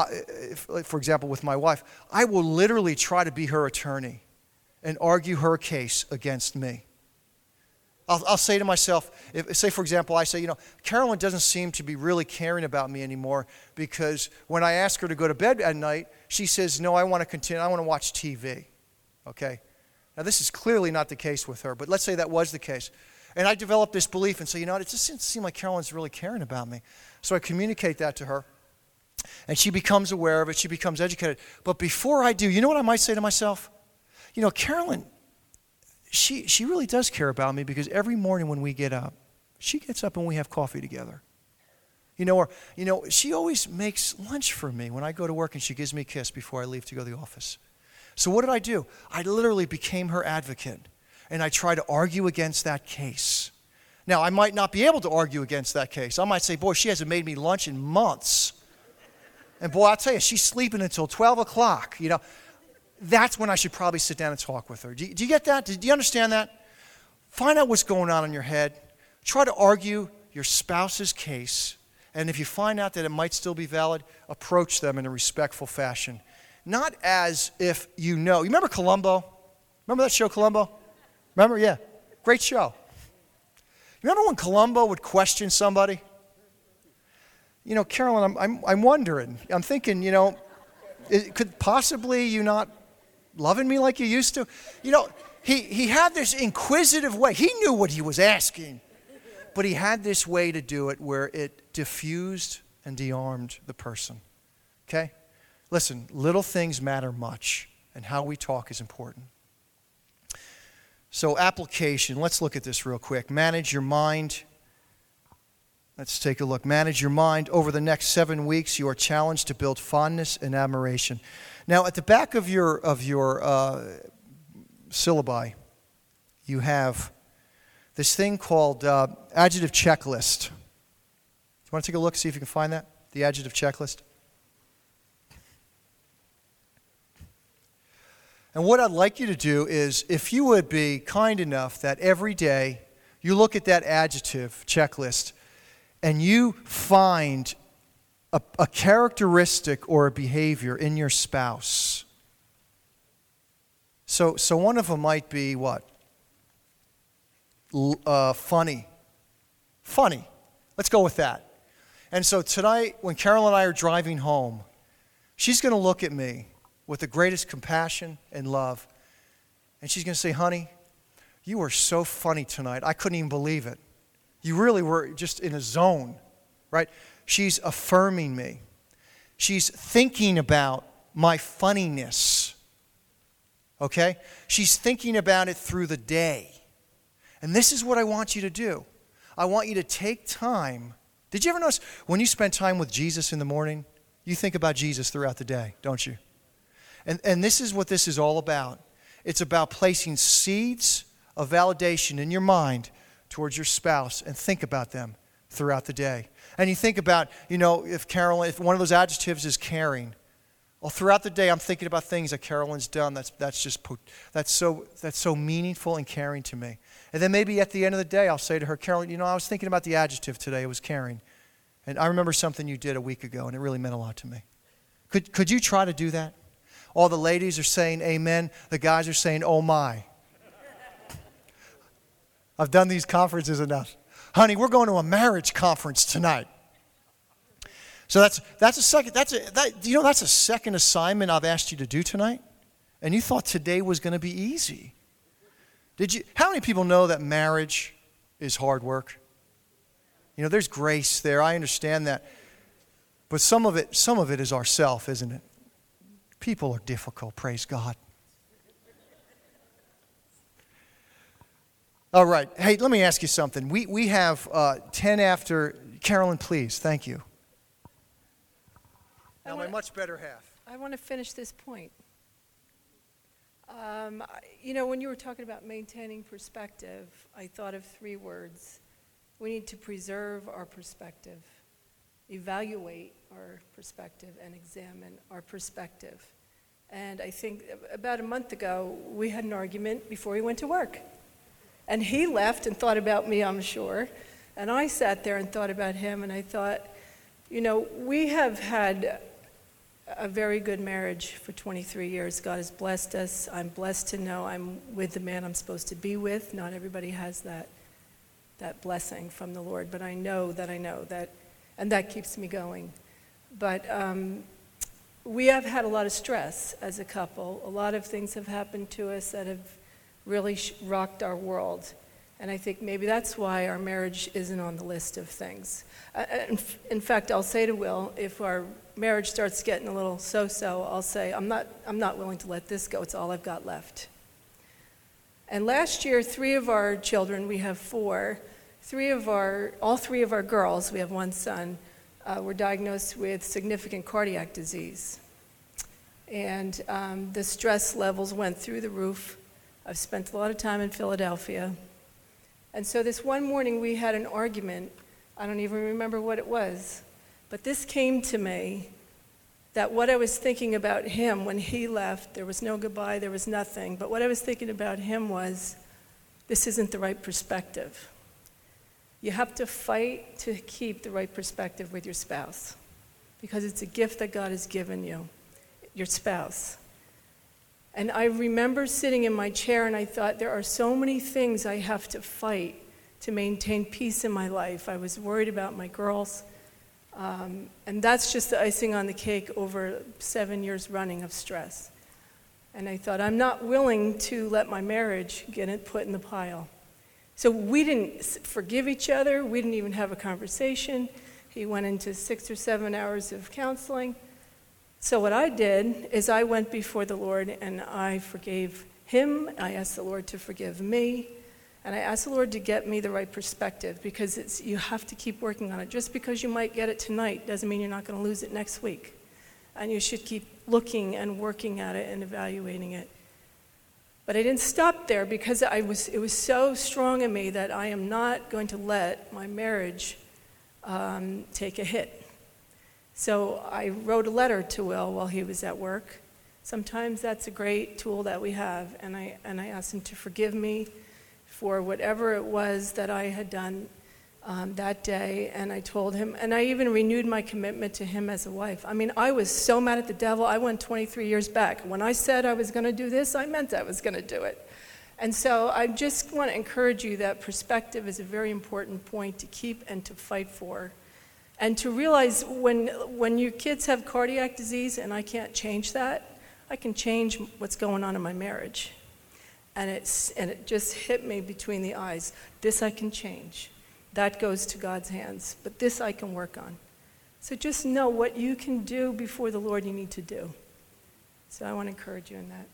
for example, with my wife, I will literally try to be her attorney and argue her case against me. I'll say to myself, say for example, I say, Carolyn doesn't seem to be really caring about me anymore, because when I ask her to go to bed at night, she says, no, I want to continue, I want to watch TV. Okay? Now this is clearly not the case with her, but let's say that was the case. And I developed this belief and say, it just doesn't seem like Carolyn's really caring about me. So I communicate that to her, and she becomes aware of it, she becomes educated. But before I do, you know what I might say to myself? Carolyn, she really does care about me because every morning when we get up, she gets up and we have coffee together. She always makes lunch for me when I go to work, and she gives me a kiss before I leave to go to the office. So what did I do? I literally became her advocate, and I try to argue against that case. Now, I might not be able to argue against that case. I might say, boy, she hasn't made me lunch in months. And boy, I'll tell you, she's sleeping until 12 o'clock. That's when I should probably sit down and talk with her. Do you get that? Do you understand that? Find out what's going on in your head. Try to argue your spouse's case. And if you find out that it might still be valid, approach them in a respectful fashion. Not as if you know. You remember Columbo? Remember that show, Columbo? Remember? Yeah. Great show. Remember when Columbo would question somebody? Carolyn, I'm wondering. I'm thinking, could possibly you not loving me like you used to? He had this inquisitive way. He knew what he was asking. But he had this way to do it where it diffused and de-armed the person. Okay? Listen, little things matter much, and how we talk is important. So application, let's look at this real quick. Manage your mind. Let's take a look. Manage your mind. Over the next 7 weeks, you are challenged to build fondness and admiration. Now, at the back of your syllabi, you have this thing called adjective checklist. Do you want to take a look, see if you can find that? The adjective checklist. And what I'd like you to do is, if you would be kind enough that every day you look at that adjective checklist and you find a characteristic or a behavior in your spouse. So one of them might be what? Funny. Funny. Let's go with that. And so tonight, when Carol and I are driving home, she's going to look at me with the greatest compassion and love. And she's going to say, honey, you were so funny tonight. I couldn't even believe it. You really were just in a zone, right? She's affirming me. She's thinking about my funniness, okay? She's thinking about it through the day. And this is what I want you to do. I want you to take time. Did you ever notice when you spend time with Jesus in the morning, you think about Jesus throughout the day, don't you? And this is what this is all about. It's about placing seeds of validation in your mind towards your spouse and think about them throughout the day. And you think about, if one of those adjectives is caring, well, throughout the day I'm thinking about things that Carolyn's done that's so meaningful and caring to me. And then maybe at the end of the day I'll say to her, Carolyn, I was thinking about the adjective today. It was caring. And I remember something you did a week ago, and it really meant a lot to me. Could you try to do that? All the ladies are saying amen. The guys are saying, oh my. I've done these conferences enough. Honey, we're going to a marriage conference tonight. So that's a second assignment I've asked you to do tonight. And you thought today was going to be easy. How many people know that marriage is hard work? There's grace there. I understand that. But some of it is ourself, isn't it? People are difficult, praise God. All right. Hey, let me ask you something. We have 10 after. Carolyn, please. Thank you. Now, my much better half. I want to finish this point. When you were talking about maintaining perspective, I thought of 3 words. We need to preserve our perspective, evaluate our perspective, and examine our perspective. And I think about a month ago, we had an argument before he went to work. And he left and thought about me, I'm sure. And I sat there and thought about him, and I thought, we have had a very good marriage for 23 years. God has blessed us. I'm blessed to know I'm with the man I'm supposed to be with. Not everybody has that blessing from the Lord, but I know that, and that keeps me going. But we have had a lot of stress as a couple. A lot of things have happened to us that have really rocked our world. And I think maybe that's why our marriage isn't on the list of things. In fact, I'll say to Will, if our marriage starts getting a little so-so, I'll say, I'm not willing to let this go. It's all I've got left. And last year, three of our children, we have four, all three of our girls, we have one son, were diagnosed with significant cardiac disease. And the stress levels went through the roof. I've spent a lot of time in Philadelphia. And so this one morning we had an argument. I don't even remember what it was. But this came to me, that what I was thinking about him when he left, there was no goodbye, there was nothing. But what I was thinking about him was, this isn't the right perspective. You have to fight to keep the right perspective with your spouse, because it's a gift that God has given you, your spouse. And I remember sitting in my chair and I thought, there are so many things I have to fight to maintain peace in my life. I was worried about my girls. And that's just the icing on the cake over 7 years running of stress. And I thought, I'm not willing to let my marriage get put in the pile. So we didn't forgive each other. We didn't even have a conversation. He went into 6 or 7 hours of counseling. So what I did is I went before the Lord and I forgave him. I asked the Lord to forgive me. And I asked the Lord to get me the right perspective, because you have to keep working on it. Just because you might get it tonight doesn't mean you're not going to lose it next week. And you should keep looking and working at it and evaluating it. But I didn't stop there, because it was so strong in me that I am not going to let my marriage take a hit. So I wrote a letter to Will while he was at work. Sometimes that's a great tool that we have. And I asked him to forgive me for whatever it was that I had done that day. And I told him, and I even renewed my commitment to him as a wife. I mean, I was so mad at the devil. I went 23 years back. When I said I was going to do this, I meant I was going to do it. And so I just want to encourage you that perspective is a very important point to keep and to fight for. And to realize when your kids have cardiac disease and I can't change that, I can change what's going on in my marriage. And it just hit me between the eyes. This I can change. That goes to God's hands. But this I can work on. So just know what you can do before the Lord you need to do. So I want to encourage you in that.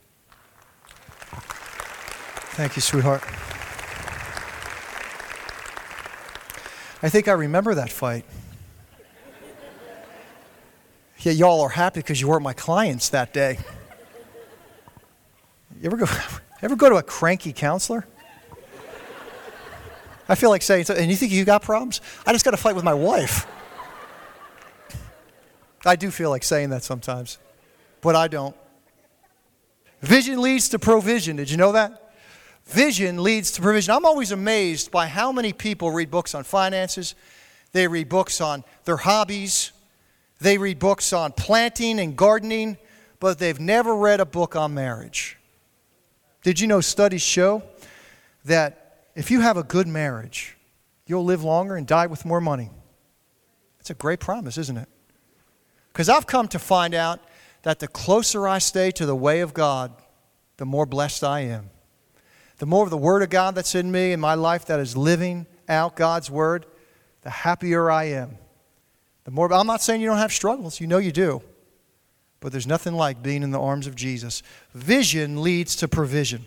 Thank you, sweetheart. I think I remember that fight. Yeah, y'all are happy because you weren't my clients that day. You ever go to a cranky counselor? I feel like saying, and you think you got problems? I just got to fight with my wife. I do feel like saying that sometimes, but I don't. Vision leads to provision. Did you know that? Vision leads to provision. I'm always amazed by how many people read books on finances. They read books on their hobbies. They read books on planting and gardening, but they've never read a book on marriage. Did you know studies show that if you have a good marriage, you'll live longer and die with more money? It's a great promise, isn't it? Because I've come to find out that the closer I stay to the way of God, the more blessed I am. The more of the Word of God that's in me, in my life, that is living out God's Word, the happier I am. The more, I'm not saying you don't have struggles. You know you do. But there's nothing like being in the arms of Jesus. Vision leads to provision.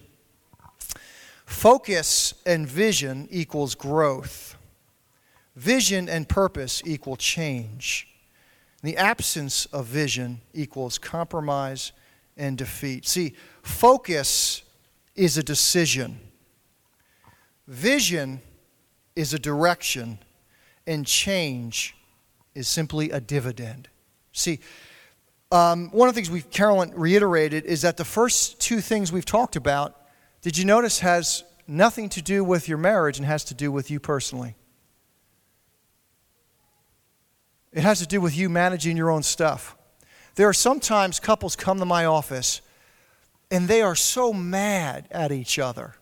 Focus and vision equals growth. Vision and purpose equal change. The absence of vision equals compromise and defeat. See, focus is a decision. Vision is a direction. And change is simply a dividend. See, one of the things Carolyn reiterated is that the first two things we've talked about, did you notice, has nothing to do with your marriage and has to do with you personally. It has to do with you managing your own stuff. There are sometimes couples come to my office and they are so mad at each other.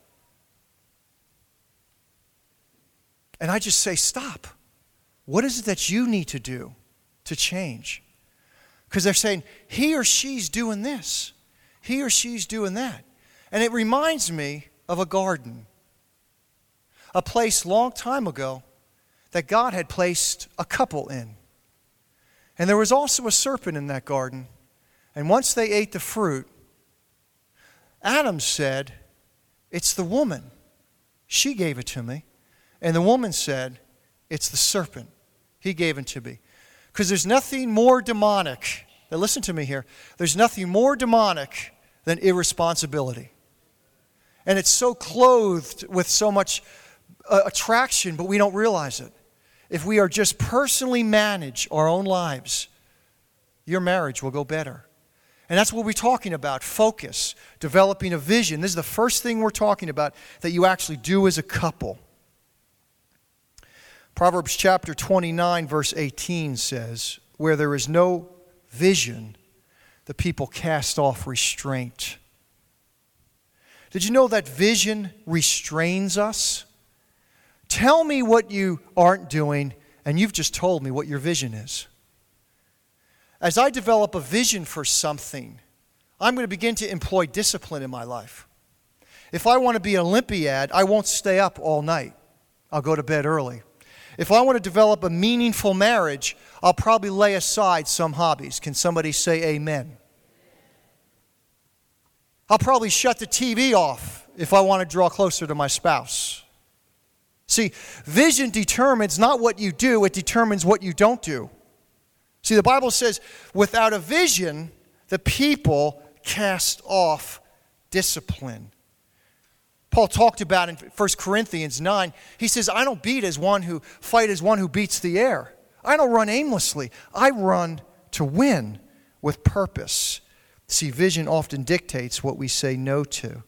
And I just say, stop. What is it that you need to do to change? Because they're saying, he or she's doing this. He or she's doing that. And it reminds me of a garden. A place long time ago that God had placed a couple in. And there was also a serpent in that garden. And once they ate the fruit, Adam said, It's the woman. She gave it to me. And the woman said, it's the serpent. He gave it to me. Because there's nothing more demonic. Now listen to me here. There's nothing more demonic than irresponsibility. And it's so clothed with so much attraction, but we don't realize it. If we are just personally manage our own lives, your marriage will go better. And that's what we're talking about, focus, developing a vision. This is the first thing we're talking about that you actually do as a couple. Proverbs chapter 29, verse 18 says, where there is no vision, the people cast off restraint. Did you know that vision restrains us? Tell me what you aren't doing, and you've just told me what your vision is. As I develop a vision for something, I'm going to begin to employ discipline in my life. If I want to be an Olympiad, I won't stay up all night. I'll go to bed early. If I want to develop a meaningful marriage, I'll probably lay aside some hobbies. Can somebody say amen? I'll probably shut the TV off if I want to draw closer to my spouse. See, vision determines not what you do, it determines what you don't do. See, the Bible says, without a vision, the people cast off discipline. Paul talked about in 1 Corinthians 9, he says, I don't fight as one who beats the air. I don't run aimlessly. I run to win with purpose. See, vision often dictates what we say no to.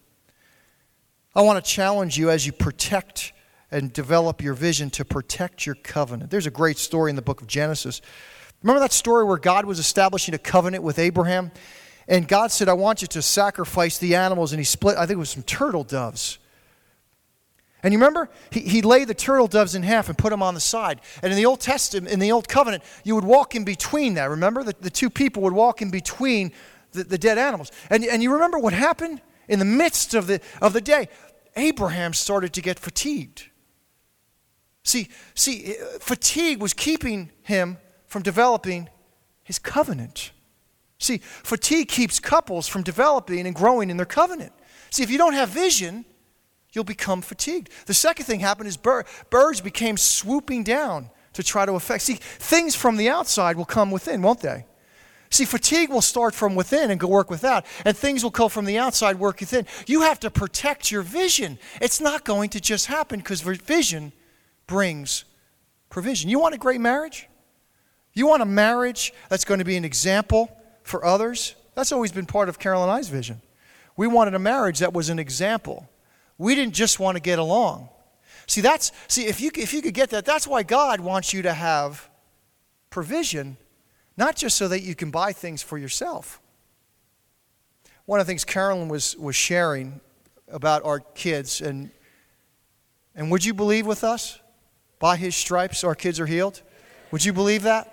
I want to challenge you as you protect and develop your vision to protect your covenant. There's a great story in the book of Genesis. Remember that story where God was establishing a covenant with Abraham? And God said, I want you to sacrifice the animals. And he split, I think it was some turtle doves. And you remember? He laid the turtle doves in half and put them on the side. And in the Old Testament, in the Old Covenant, you would walk in between that. Remember? The two people would walk in between the dead animals. And you remember what happened? In the midst of the day, Abraham started to get fatigued. See, fatigue was keeping him from developing his covenant. See, fatigue keeps couples from developing and growing in their covenant. See, if you don't have vision, you'll become fatigued. The second thing happened is birds became swooping down to try to affect. See, things from the outside will come within, won't they? See, fatigue will start from within and go work without, and things will come from the outside, work within. You have to protect your vision. It's not going to just happen because vision brings provision. You want a great marriage? You want a marriage that's going to be an example for others? That's always been part of Carol and I's vision. We wanted a marriage that was an example. We didn't just want to get along. See, if you could get that, that's why God wants you to have provision, not just so that you can buy things for yourself. One of the things Carolyn was sharing about our kids, and would you believe with us? By his stripes our kids are healed. Would you believe that?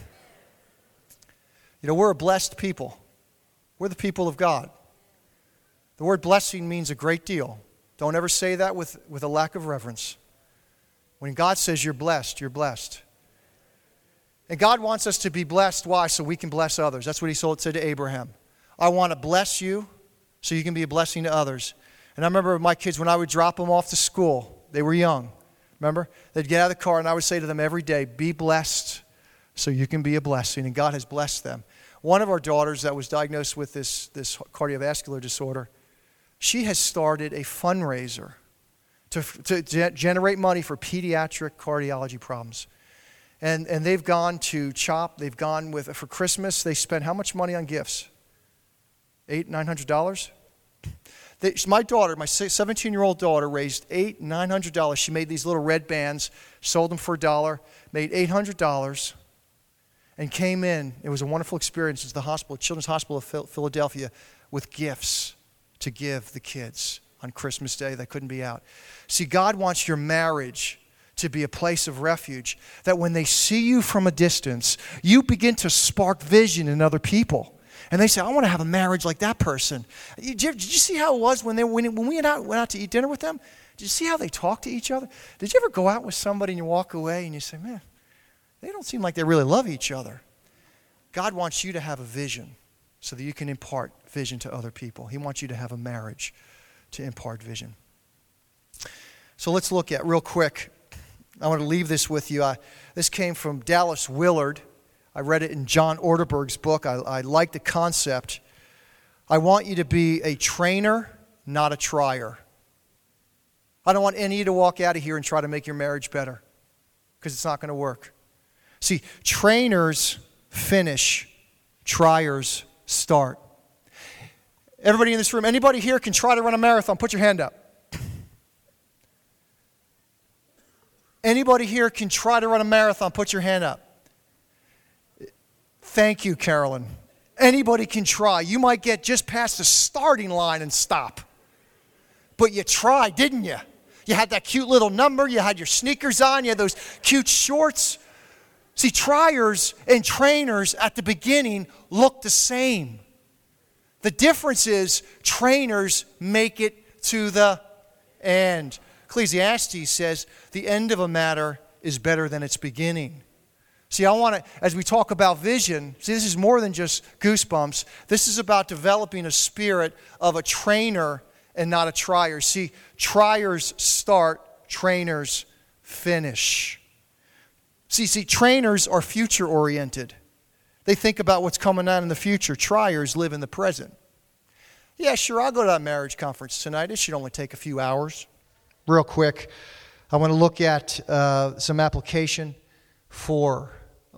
You know, we're a blessed people. We're the people of God. The word blessing means a great deal. Don't ever say that with a lack of reverence. When God says you're blessed, you're blessed. And God wants us to be blessed. Why? So we can bless others. That's what he said to Abraham. I want to bless you so you can be a blessing to others. And I remember my kids, when I would drop them off to school, they were young. Remember? They'd get out of the car and I would say to them every day, be blessed so you can be a blessing. And God has blessed them. One of our daughters that was diagnosed with this cardiovascular disorder, she has started a fundraiser to generate money for pediatric cardiology problems. And they've gone to CHOP. They've gone for Christmas. They spent how much money on gifts? $800-900? My daughter, my 17-year-old daughter, raised $900. She made these little red bands, sold them for $1, made $800, and came in. It was a wonderful experience. It's the hospital, Children's Hospital of Philadelphia, with gifts to give the kids on Christmas Day that couldn't be out. See, God wants your marriage to be a place of refuge, that when they see you from a distance, you begin to spark vision in other people. And they say, I want to have a marriage like that person. Did you see how it was when we went out to eat dinner with them? Did you see how they talk to each other? Did you ever go out with somebody and you walk away and you say, man, they don't seem like they really love each other? God wants you to have a vision so that you can impart vision to other people. He wants you to have a marriage to impart vision. So let's look at, real quick, I want to leave this with you. This came from Dallas Willard. I read it in John Orderberg's book. I like the concept. I want you to be a trainer, not a trier. I don't want any of you to walk out of here and try to make your marriage better, because it's not going to work. See, trainers finish, triers start. Everybody in this room, anybody here can try to run a marathon? Put your hand up. Anybody here can try to run a marathon? Put your hand up. Thank you, Carolyn. Anybody can try. You might get just past the starting line and stop. But you tried, didn't you? You had that cute little number. You had your sneakers on. You had those cute shorts. See, triers and trainers at the beginning look the same. The difference is trainers make it to the end. Ecclesiastes says the end of a matter is better than its beginning. See, I want to, as we talk about vision, see, this is more than just goosebumps. This is about developing a spirit of a trainer and not a trier. See, triers start, trainers finish. See, trainers are future-oriented. They think about what's coming on in the future. Triers live in the present. Yeah, sure, I'll go to that marriage conference tonight. It should only take a few hours. Real quick, I want to look at some application for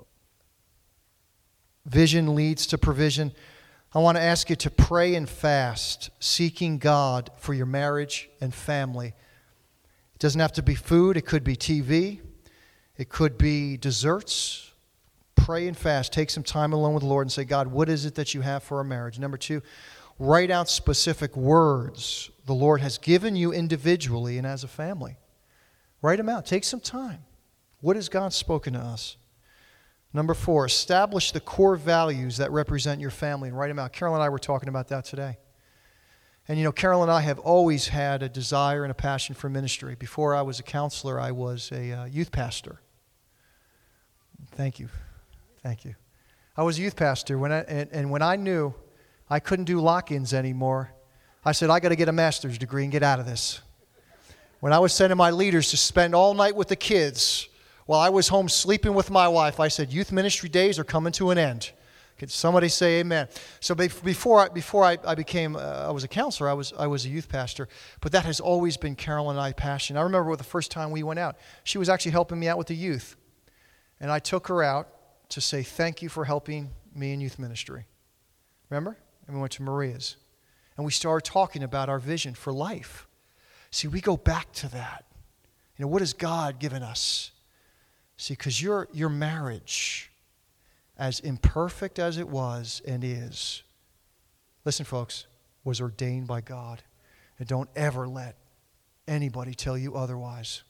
vision leads to provision. I want to ask you to pray and fast, seeking God for your marriage and family. It doesn't have to be food. It could be TV. It could be desserts. Pray and fast. Take some time alone with the Lord and say, God, what is it that you have for our marriage? Number 2, write out specific words the Lord has given you individually and as a family. Write them out. Take some time. What has God spoken to us? Number 4, establish the core values that represent your family and write them out. Carol and I were talking about that today. And you know, Carol and I have always had a desire and a passion for ministry. Before I was a counselor, I was a youth pastor. Thank you. Thank you. I was a youth pastor, when I knew I couldn't do lock-ins anymore, I said, I got to get a master's degree and get out of this. When I was sending my leaders to spend all night with the kids, while I was home sleeping with my wife, I said, youth ministry days are coming to an end. Could somebody say amen? So before I became, I was a counselor, I was a youth pastor, but that has always been Carol and I's passion. I remember the first time we went out, she was actually helping me out with the youth. And I took her out to say, thank you for helping me in youth ministry. Remember? And we went to Maria's. And we started talking about our vision for life. See, we go back to that. You know, what has God given us? See, because your marriage, as imperfect as it was and is, listen, folks, was ordained by God. And don't ever let anybody tell you otherwise.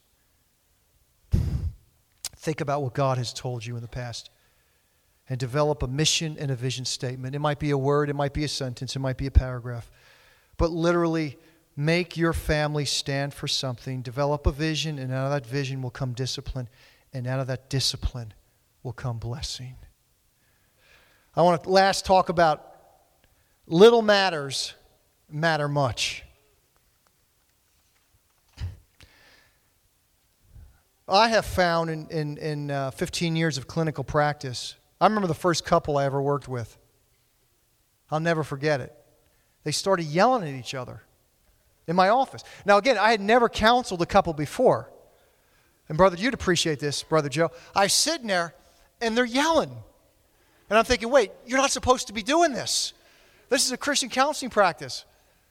Think about what God has told you in the past and develop a mission and a vision statement. It might be a word, it might be a sentence, it might be a paragraph. But literally, make your family stand for something. Develop a vision, and out of that vision will come discipline. And out of that discipline will come blessing. I want to last talk about little matters matter much. I have found in 15 years of clinical practice, I remember the first couple I ever worked with. I'll never forget it. They started yelling at each other in my office. Now again, I had never counseled a couple before. And brother, you'd appreciate this, Brother Joe. I was sitting there and they're yelling. And I'm thinking, wait, you're not supposed to be doing this. This is a Christian counseling practice.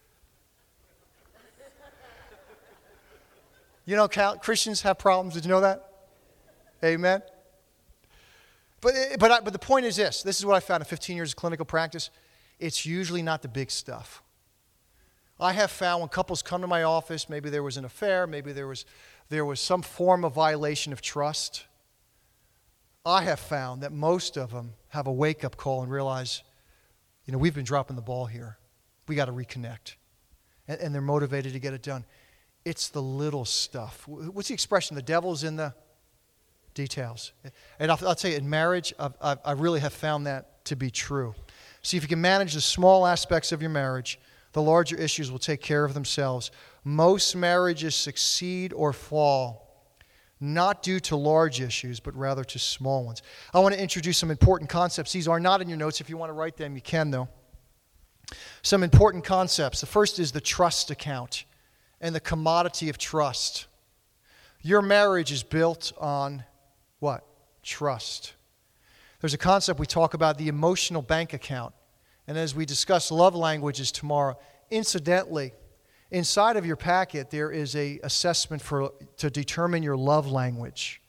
You know, Christians have problems. Did you know that? Amen? But the point is this. This is what I found in 15 years of clinical practice. It's usually not the big stuff. I have found when couples come to my office, maybe there was an affair, maybe there was some form of violation of trust. I have found that most of them have a wake-up call and realize, you know, we've been dropping the ball here. We got to reconnect. And they're motivated to get it done. It's the little stuff. What's the expression? The devil's in the details. And I'll tell you, in marriage, I really have found that to be true. See, if you can manage the small aspects of your marriage, The larger issues will take care of themselves. Most marriages succeed or fall not due to large issues, but rather to small ones. I want to introduce some important concepts. These are not in your notes. If you want to write them, you can, though. Some important concepts. The first is the trust account and the commodity of trust. Your marriage is built on what? Trust. There's a concept we talk about, the emotional bank account. And as we discuss love languages tomorrow, incidentally, inside of your packet, there is an assessment to determine your love language.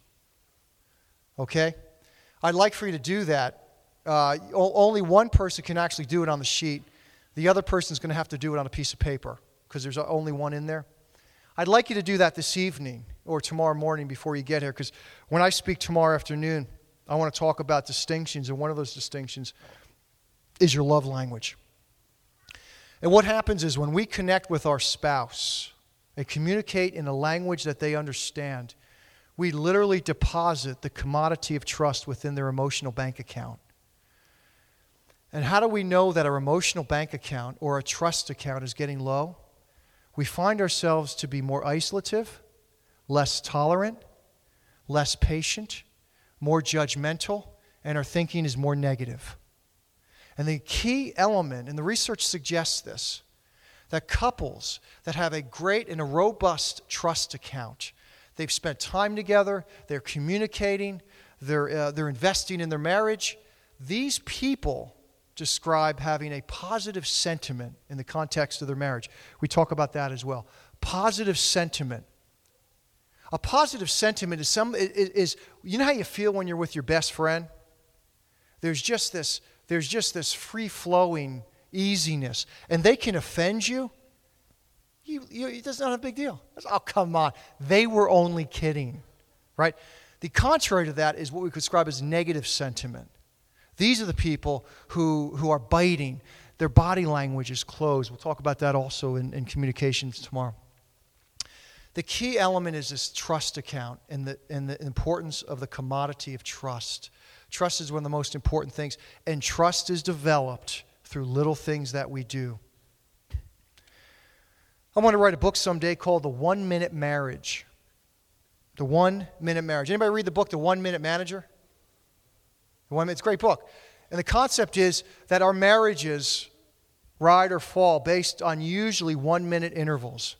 Okay? I'd like for you to do that. Only one person can actually do it on the sheet. The other person's going to have to do it on a piece of paper because there's only one in there. I'd like you to do that this evening or tomorrow morning before you get here, because when I speak tomorrow afternoon, I want to talk about distinctions, and one of those distinctions is your love language. And what happens is when we connect with our spouse and communicate in a language that they understand, we literally deposit the commodity of trust within their emotional bank account. And how do we know that our emotional bank account or a trust account is getting low? We find ourselves to be more isolative, less tolerant, less patient, more judgmental, and our thinking is more negative. And the key element, and the research suggests this, that couples that have a great and a robust trust account, they've spent time together, they're communicating, they're investing in their marriage, these people describe having a positive sentiment in the context of their marriage. We talk about that as well. Positive sentiment. A positive sentiment is you know how you feel when you're with your best friend? There's just this free-flowing easiness. And they can offend you. That's not a big deal. Oh, come on. They were only kidding. Right? The contrary to that is what we could describe as negative sentiment. These are the people who are biting. Their body language is closed. We'll talk about that also in communications tomorrow. The key element is this trust account and the importance of the commodity of trust. Trust is one of the most important things, and trust is developed through little things that we do. I want to write a book someday called The 1 Minute Marriage. The 1 Minute Marriage. Anybody read the book, The 1 Minute Manager? It's a great book. And the concept is that our marriages ride or fall based on usually 1 minute intervals.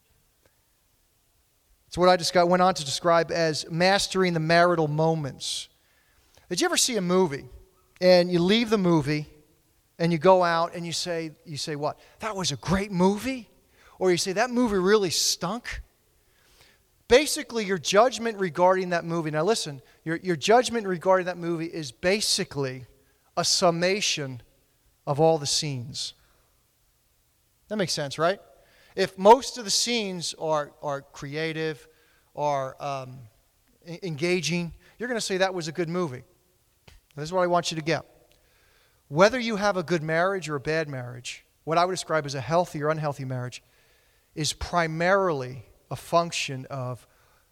It's what I went on to describe as mastering the marital moments. Did you ever see a movie and you leave the movie and you go out and you say what? That was a great movie? Or you say that movie really stunk? Basically, your judgment regarding that movie, now listen, your judgment regarding that movie is basically a summation of all the scenes. That makes sense, right? If most of the scenes are creative, are engaging, you're going to say that was a good movie. This is what I want you to get. Whether you have a good marriage or a bad marriage, what I would describe as a healthy or unhealthy marriage, is primarily a function of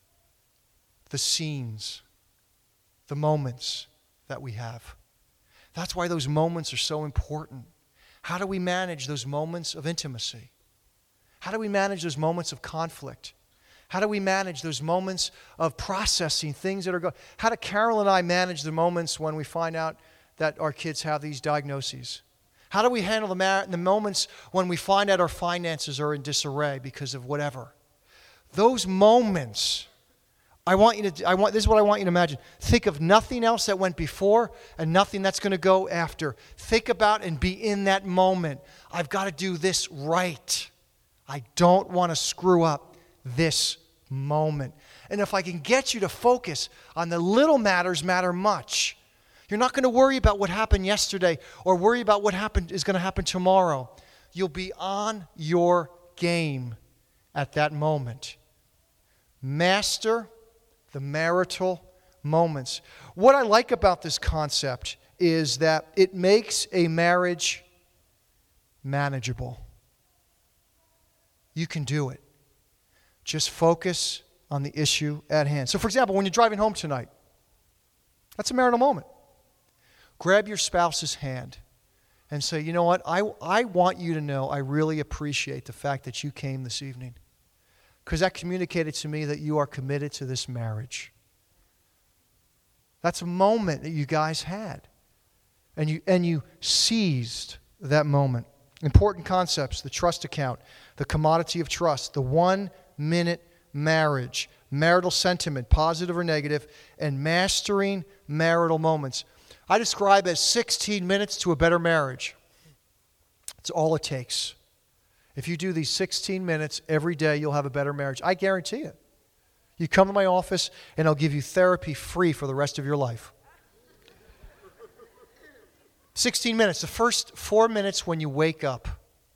the scenes, the moments that we have. That's why those moments are so important. How do we manage those moments of intimacy? How do we manage those moments of conflict? How do we manage those moments of processing things that are going? How do Carol and I manage the moments when we find out that our kids have these diagnoses? How do we handle the moments when we find out our finances are in disarray because of whatever? Those moments, this is what I want you to imagine. Think of nothing else that went before and nothing that's going to go after. Think about and be in that moment. I've got to do this right. I don't want to screw up this moment. And if I can get you to focus on the little matters matter much. You're not going to worry about what happened yesterday or worry about what is going to happen tomorrow. You'll be on your game at that moment. Master the marital moments. What I like about this concept is that it makes a marriage manageable. You can do it. Just focus on the issue at hand. So, for example, when you're driving home tonight, that's a marital moment. Grab your spouse's hand and say, you know what, I want you to know I really appreciate the fact that you came this evening. Because that communicated to me that you are committed to this marriage. That's a moment that you guys had. And you seized that moment. Important concepts: the trust account, the commodity of trust, the 1-minute marriage, marital sentiment, positive or negative, and mastering marital moments. I describe as 16 minutes to a better marriage. It's all it takes. If you do these 16 minutes every day, you'll have a better marriage. I guarantee it. You come to my office and I'll give you therapy free for the rest of your life. 16 minutes. The first 4 minutes when you wake up.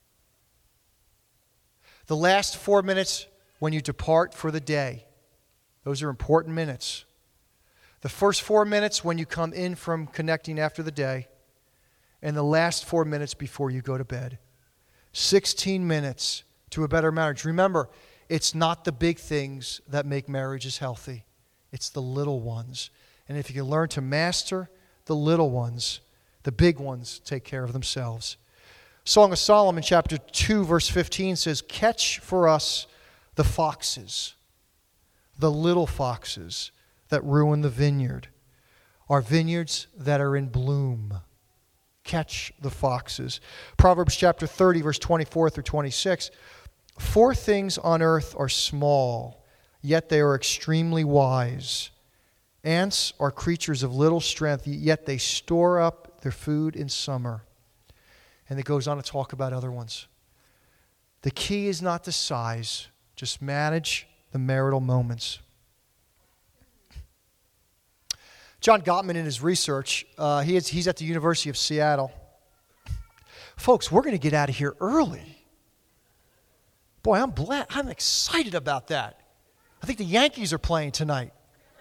The last 4 minutes when you depart for the day. Those are important minutes. The first 4 minutes when you come in from connecting after the day. And the last 4 minutes before you go to bed. 16 minutes to a better marriage. Remember, it's not the big things that make marriages healthy. It's the little ones. And if you can learn to master the little ones, the big ones take care of themselves. Song of Solomon, chapter 2, verse 15 says, "Catch for us the foxes, the little foxes that ruin the vineyard, our vineyards that are in bloom." Catch the foxes. Proverbs chapter 30, verse 24 through 26. 4 things on earth are small, yet they are extremely wise. Ants are creatures of little strength, yet they store up their food in summer. And it goes on to talk about other ones. The key is not the size, just manage the marital moments. John Gottman, in his research, he's at the University of Seattle. Folks, we're going to get out of here early. Boy, I'm excited about that. I think the Yankees are playing tonight.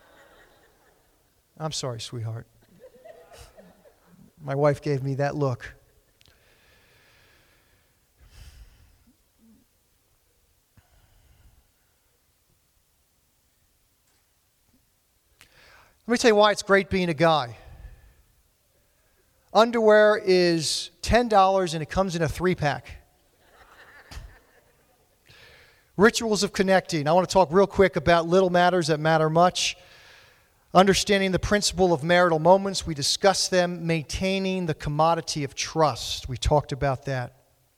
I'm sorry, sweetheart. My wife gave me that look. Let me tell you why it's great being a guy. Underwear is $10 and it comes in a 3-pack. Rituals of connecting. I want to talk real quick about little matters that matter much. Understanding the principle of marital moments. We discussed them. Maintaining the commodity of trust. We talked about that.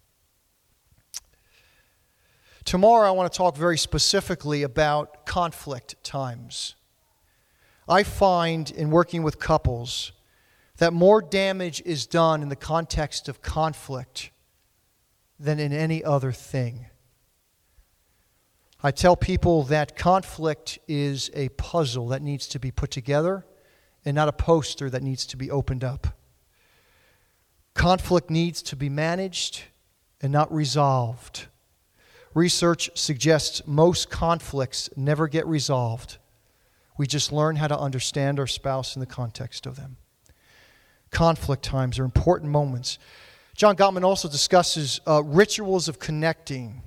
Tomorrow I want to talk very specifically about conflict times. I find in working with couples that more damage is done in the context of conflict than in any other thing. I tell people that conflict is a puzzle that needs to be put together and not a poster that needs to be opened up. Conflict needs to be managed and not resolved. Research suggests most conflicts never get resolved. We just learn how to understand our spouse in the context of them. Conflict times are important moments. John Gottman also discusses rituals of connecting.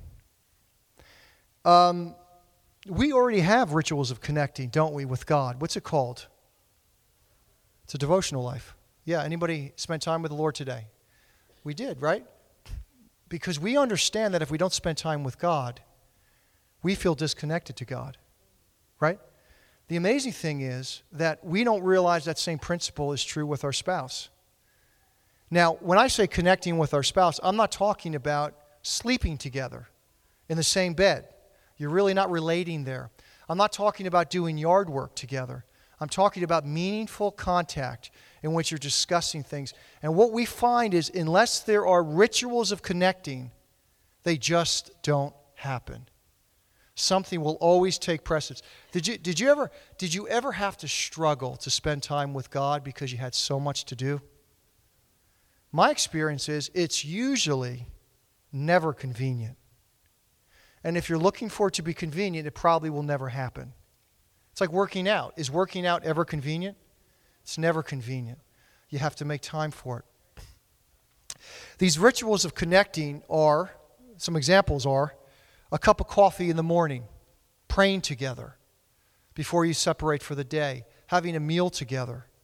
We already have rituals of connecting, don't we, with God? What's it called? It's a devotional life. Yeah, anybody spend time with the Lord today? We did, right? Because we understand that if we don't spend time with God, we feel disconnected to God, right? The amazing thing is that we don't realize that same principle is true with our spouse. Now, when I say connecting with our spouse, I'm not talking about sleeping together in the same bed. You're really not relating there. I'm not talking about doing yard work together. I'm talking about meaningful contact in which you're discussing things. And what we find is unless there are rituals of connecting, they just don't happen. Something will always take precedence. Did you ever have to struggle to spend time with God because you had so much to do? My experience is it's usually never convenient. And if you're looking for it to be convenient, it probably will never happen. It's like working out. Is working out ever convenient? It's never convenient. You have to make time for it. These rituals of connecting are, some examples are, a cup of coffee in the morning, praying together before you separate for the day, having a meal together.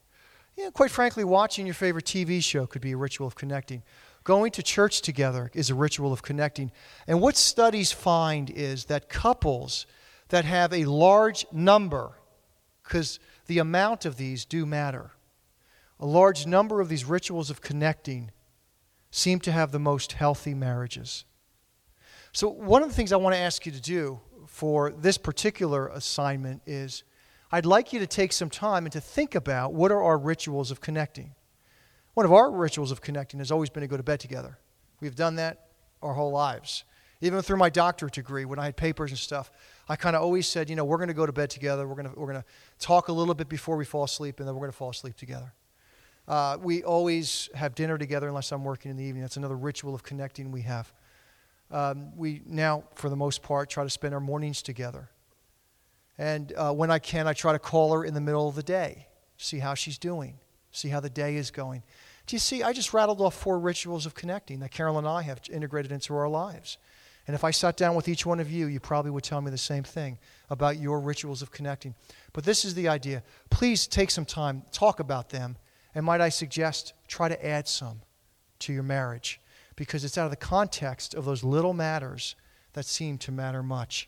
Quite frankly, watching your favorite TV show could be a ritual of connecting. Going to church together is a ritual of connecting. And what studies find is that couples that have a large number, because the amount of these do matter, a large number of these rituals of connecting seem to have the most healthy marriages. So one of the things I want to ask you to do for this particular assignment is I'd like you to take some time and to think about what are our rituals of connecting. One of our rituals of connecting has always been to go to bed together. We've done that our whole lives. Even through my doctorate degree, when I had papers and stuff, I kind of always said, we're going to go to bed together. We're going to talk a little bit before we fall asleep, and then we're going to fall asleep together. We always have dinner together unless I'm working in the evening. That's another ritual of connecting we have. We now, for the most part, try to spend our mornings together. And when I can, I try to call her in the middle of the day, see how she's doing, see how the day is going. Do you see, I just rattled off 4 rituals of connecting that Carol and I have integrated into our lives. And if I sat down with each one of you, you probably would tell me the same thing about your rituals of connecting. But this is the idea. Please take some time, talk about them, and might I suggest, try to add some to your marriage, because it's out of the context of those little matters that seem to matter much.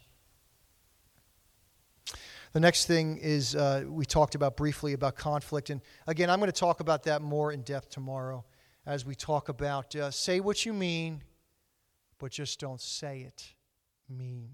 The next thing is we talked about briefly about conflict. And again, I'm going to talk about that more in depth tomorrow as we talk about say what you mean, but just don't say it mean.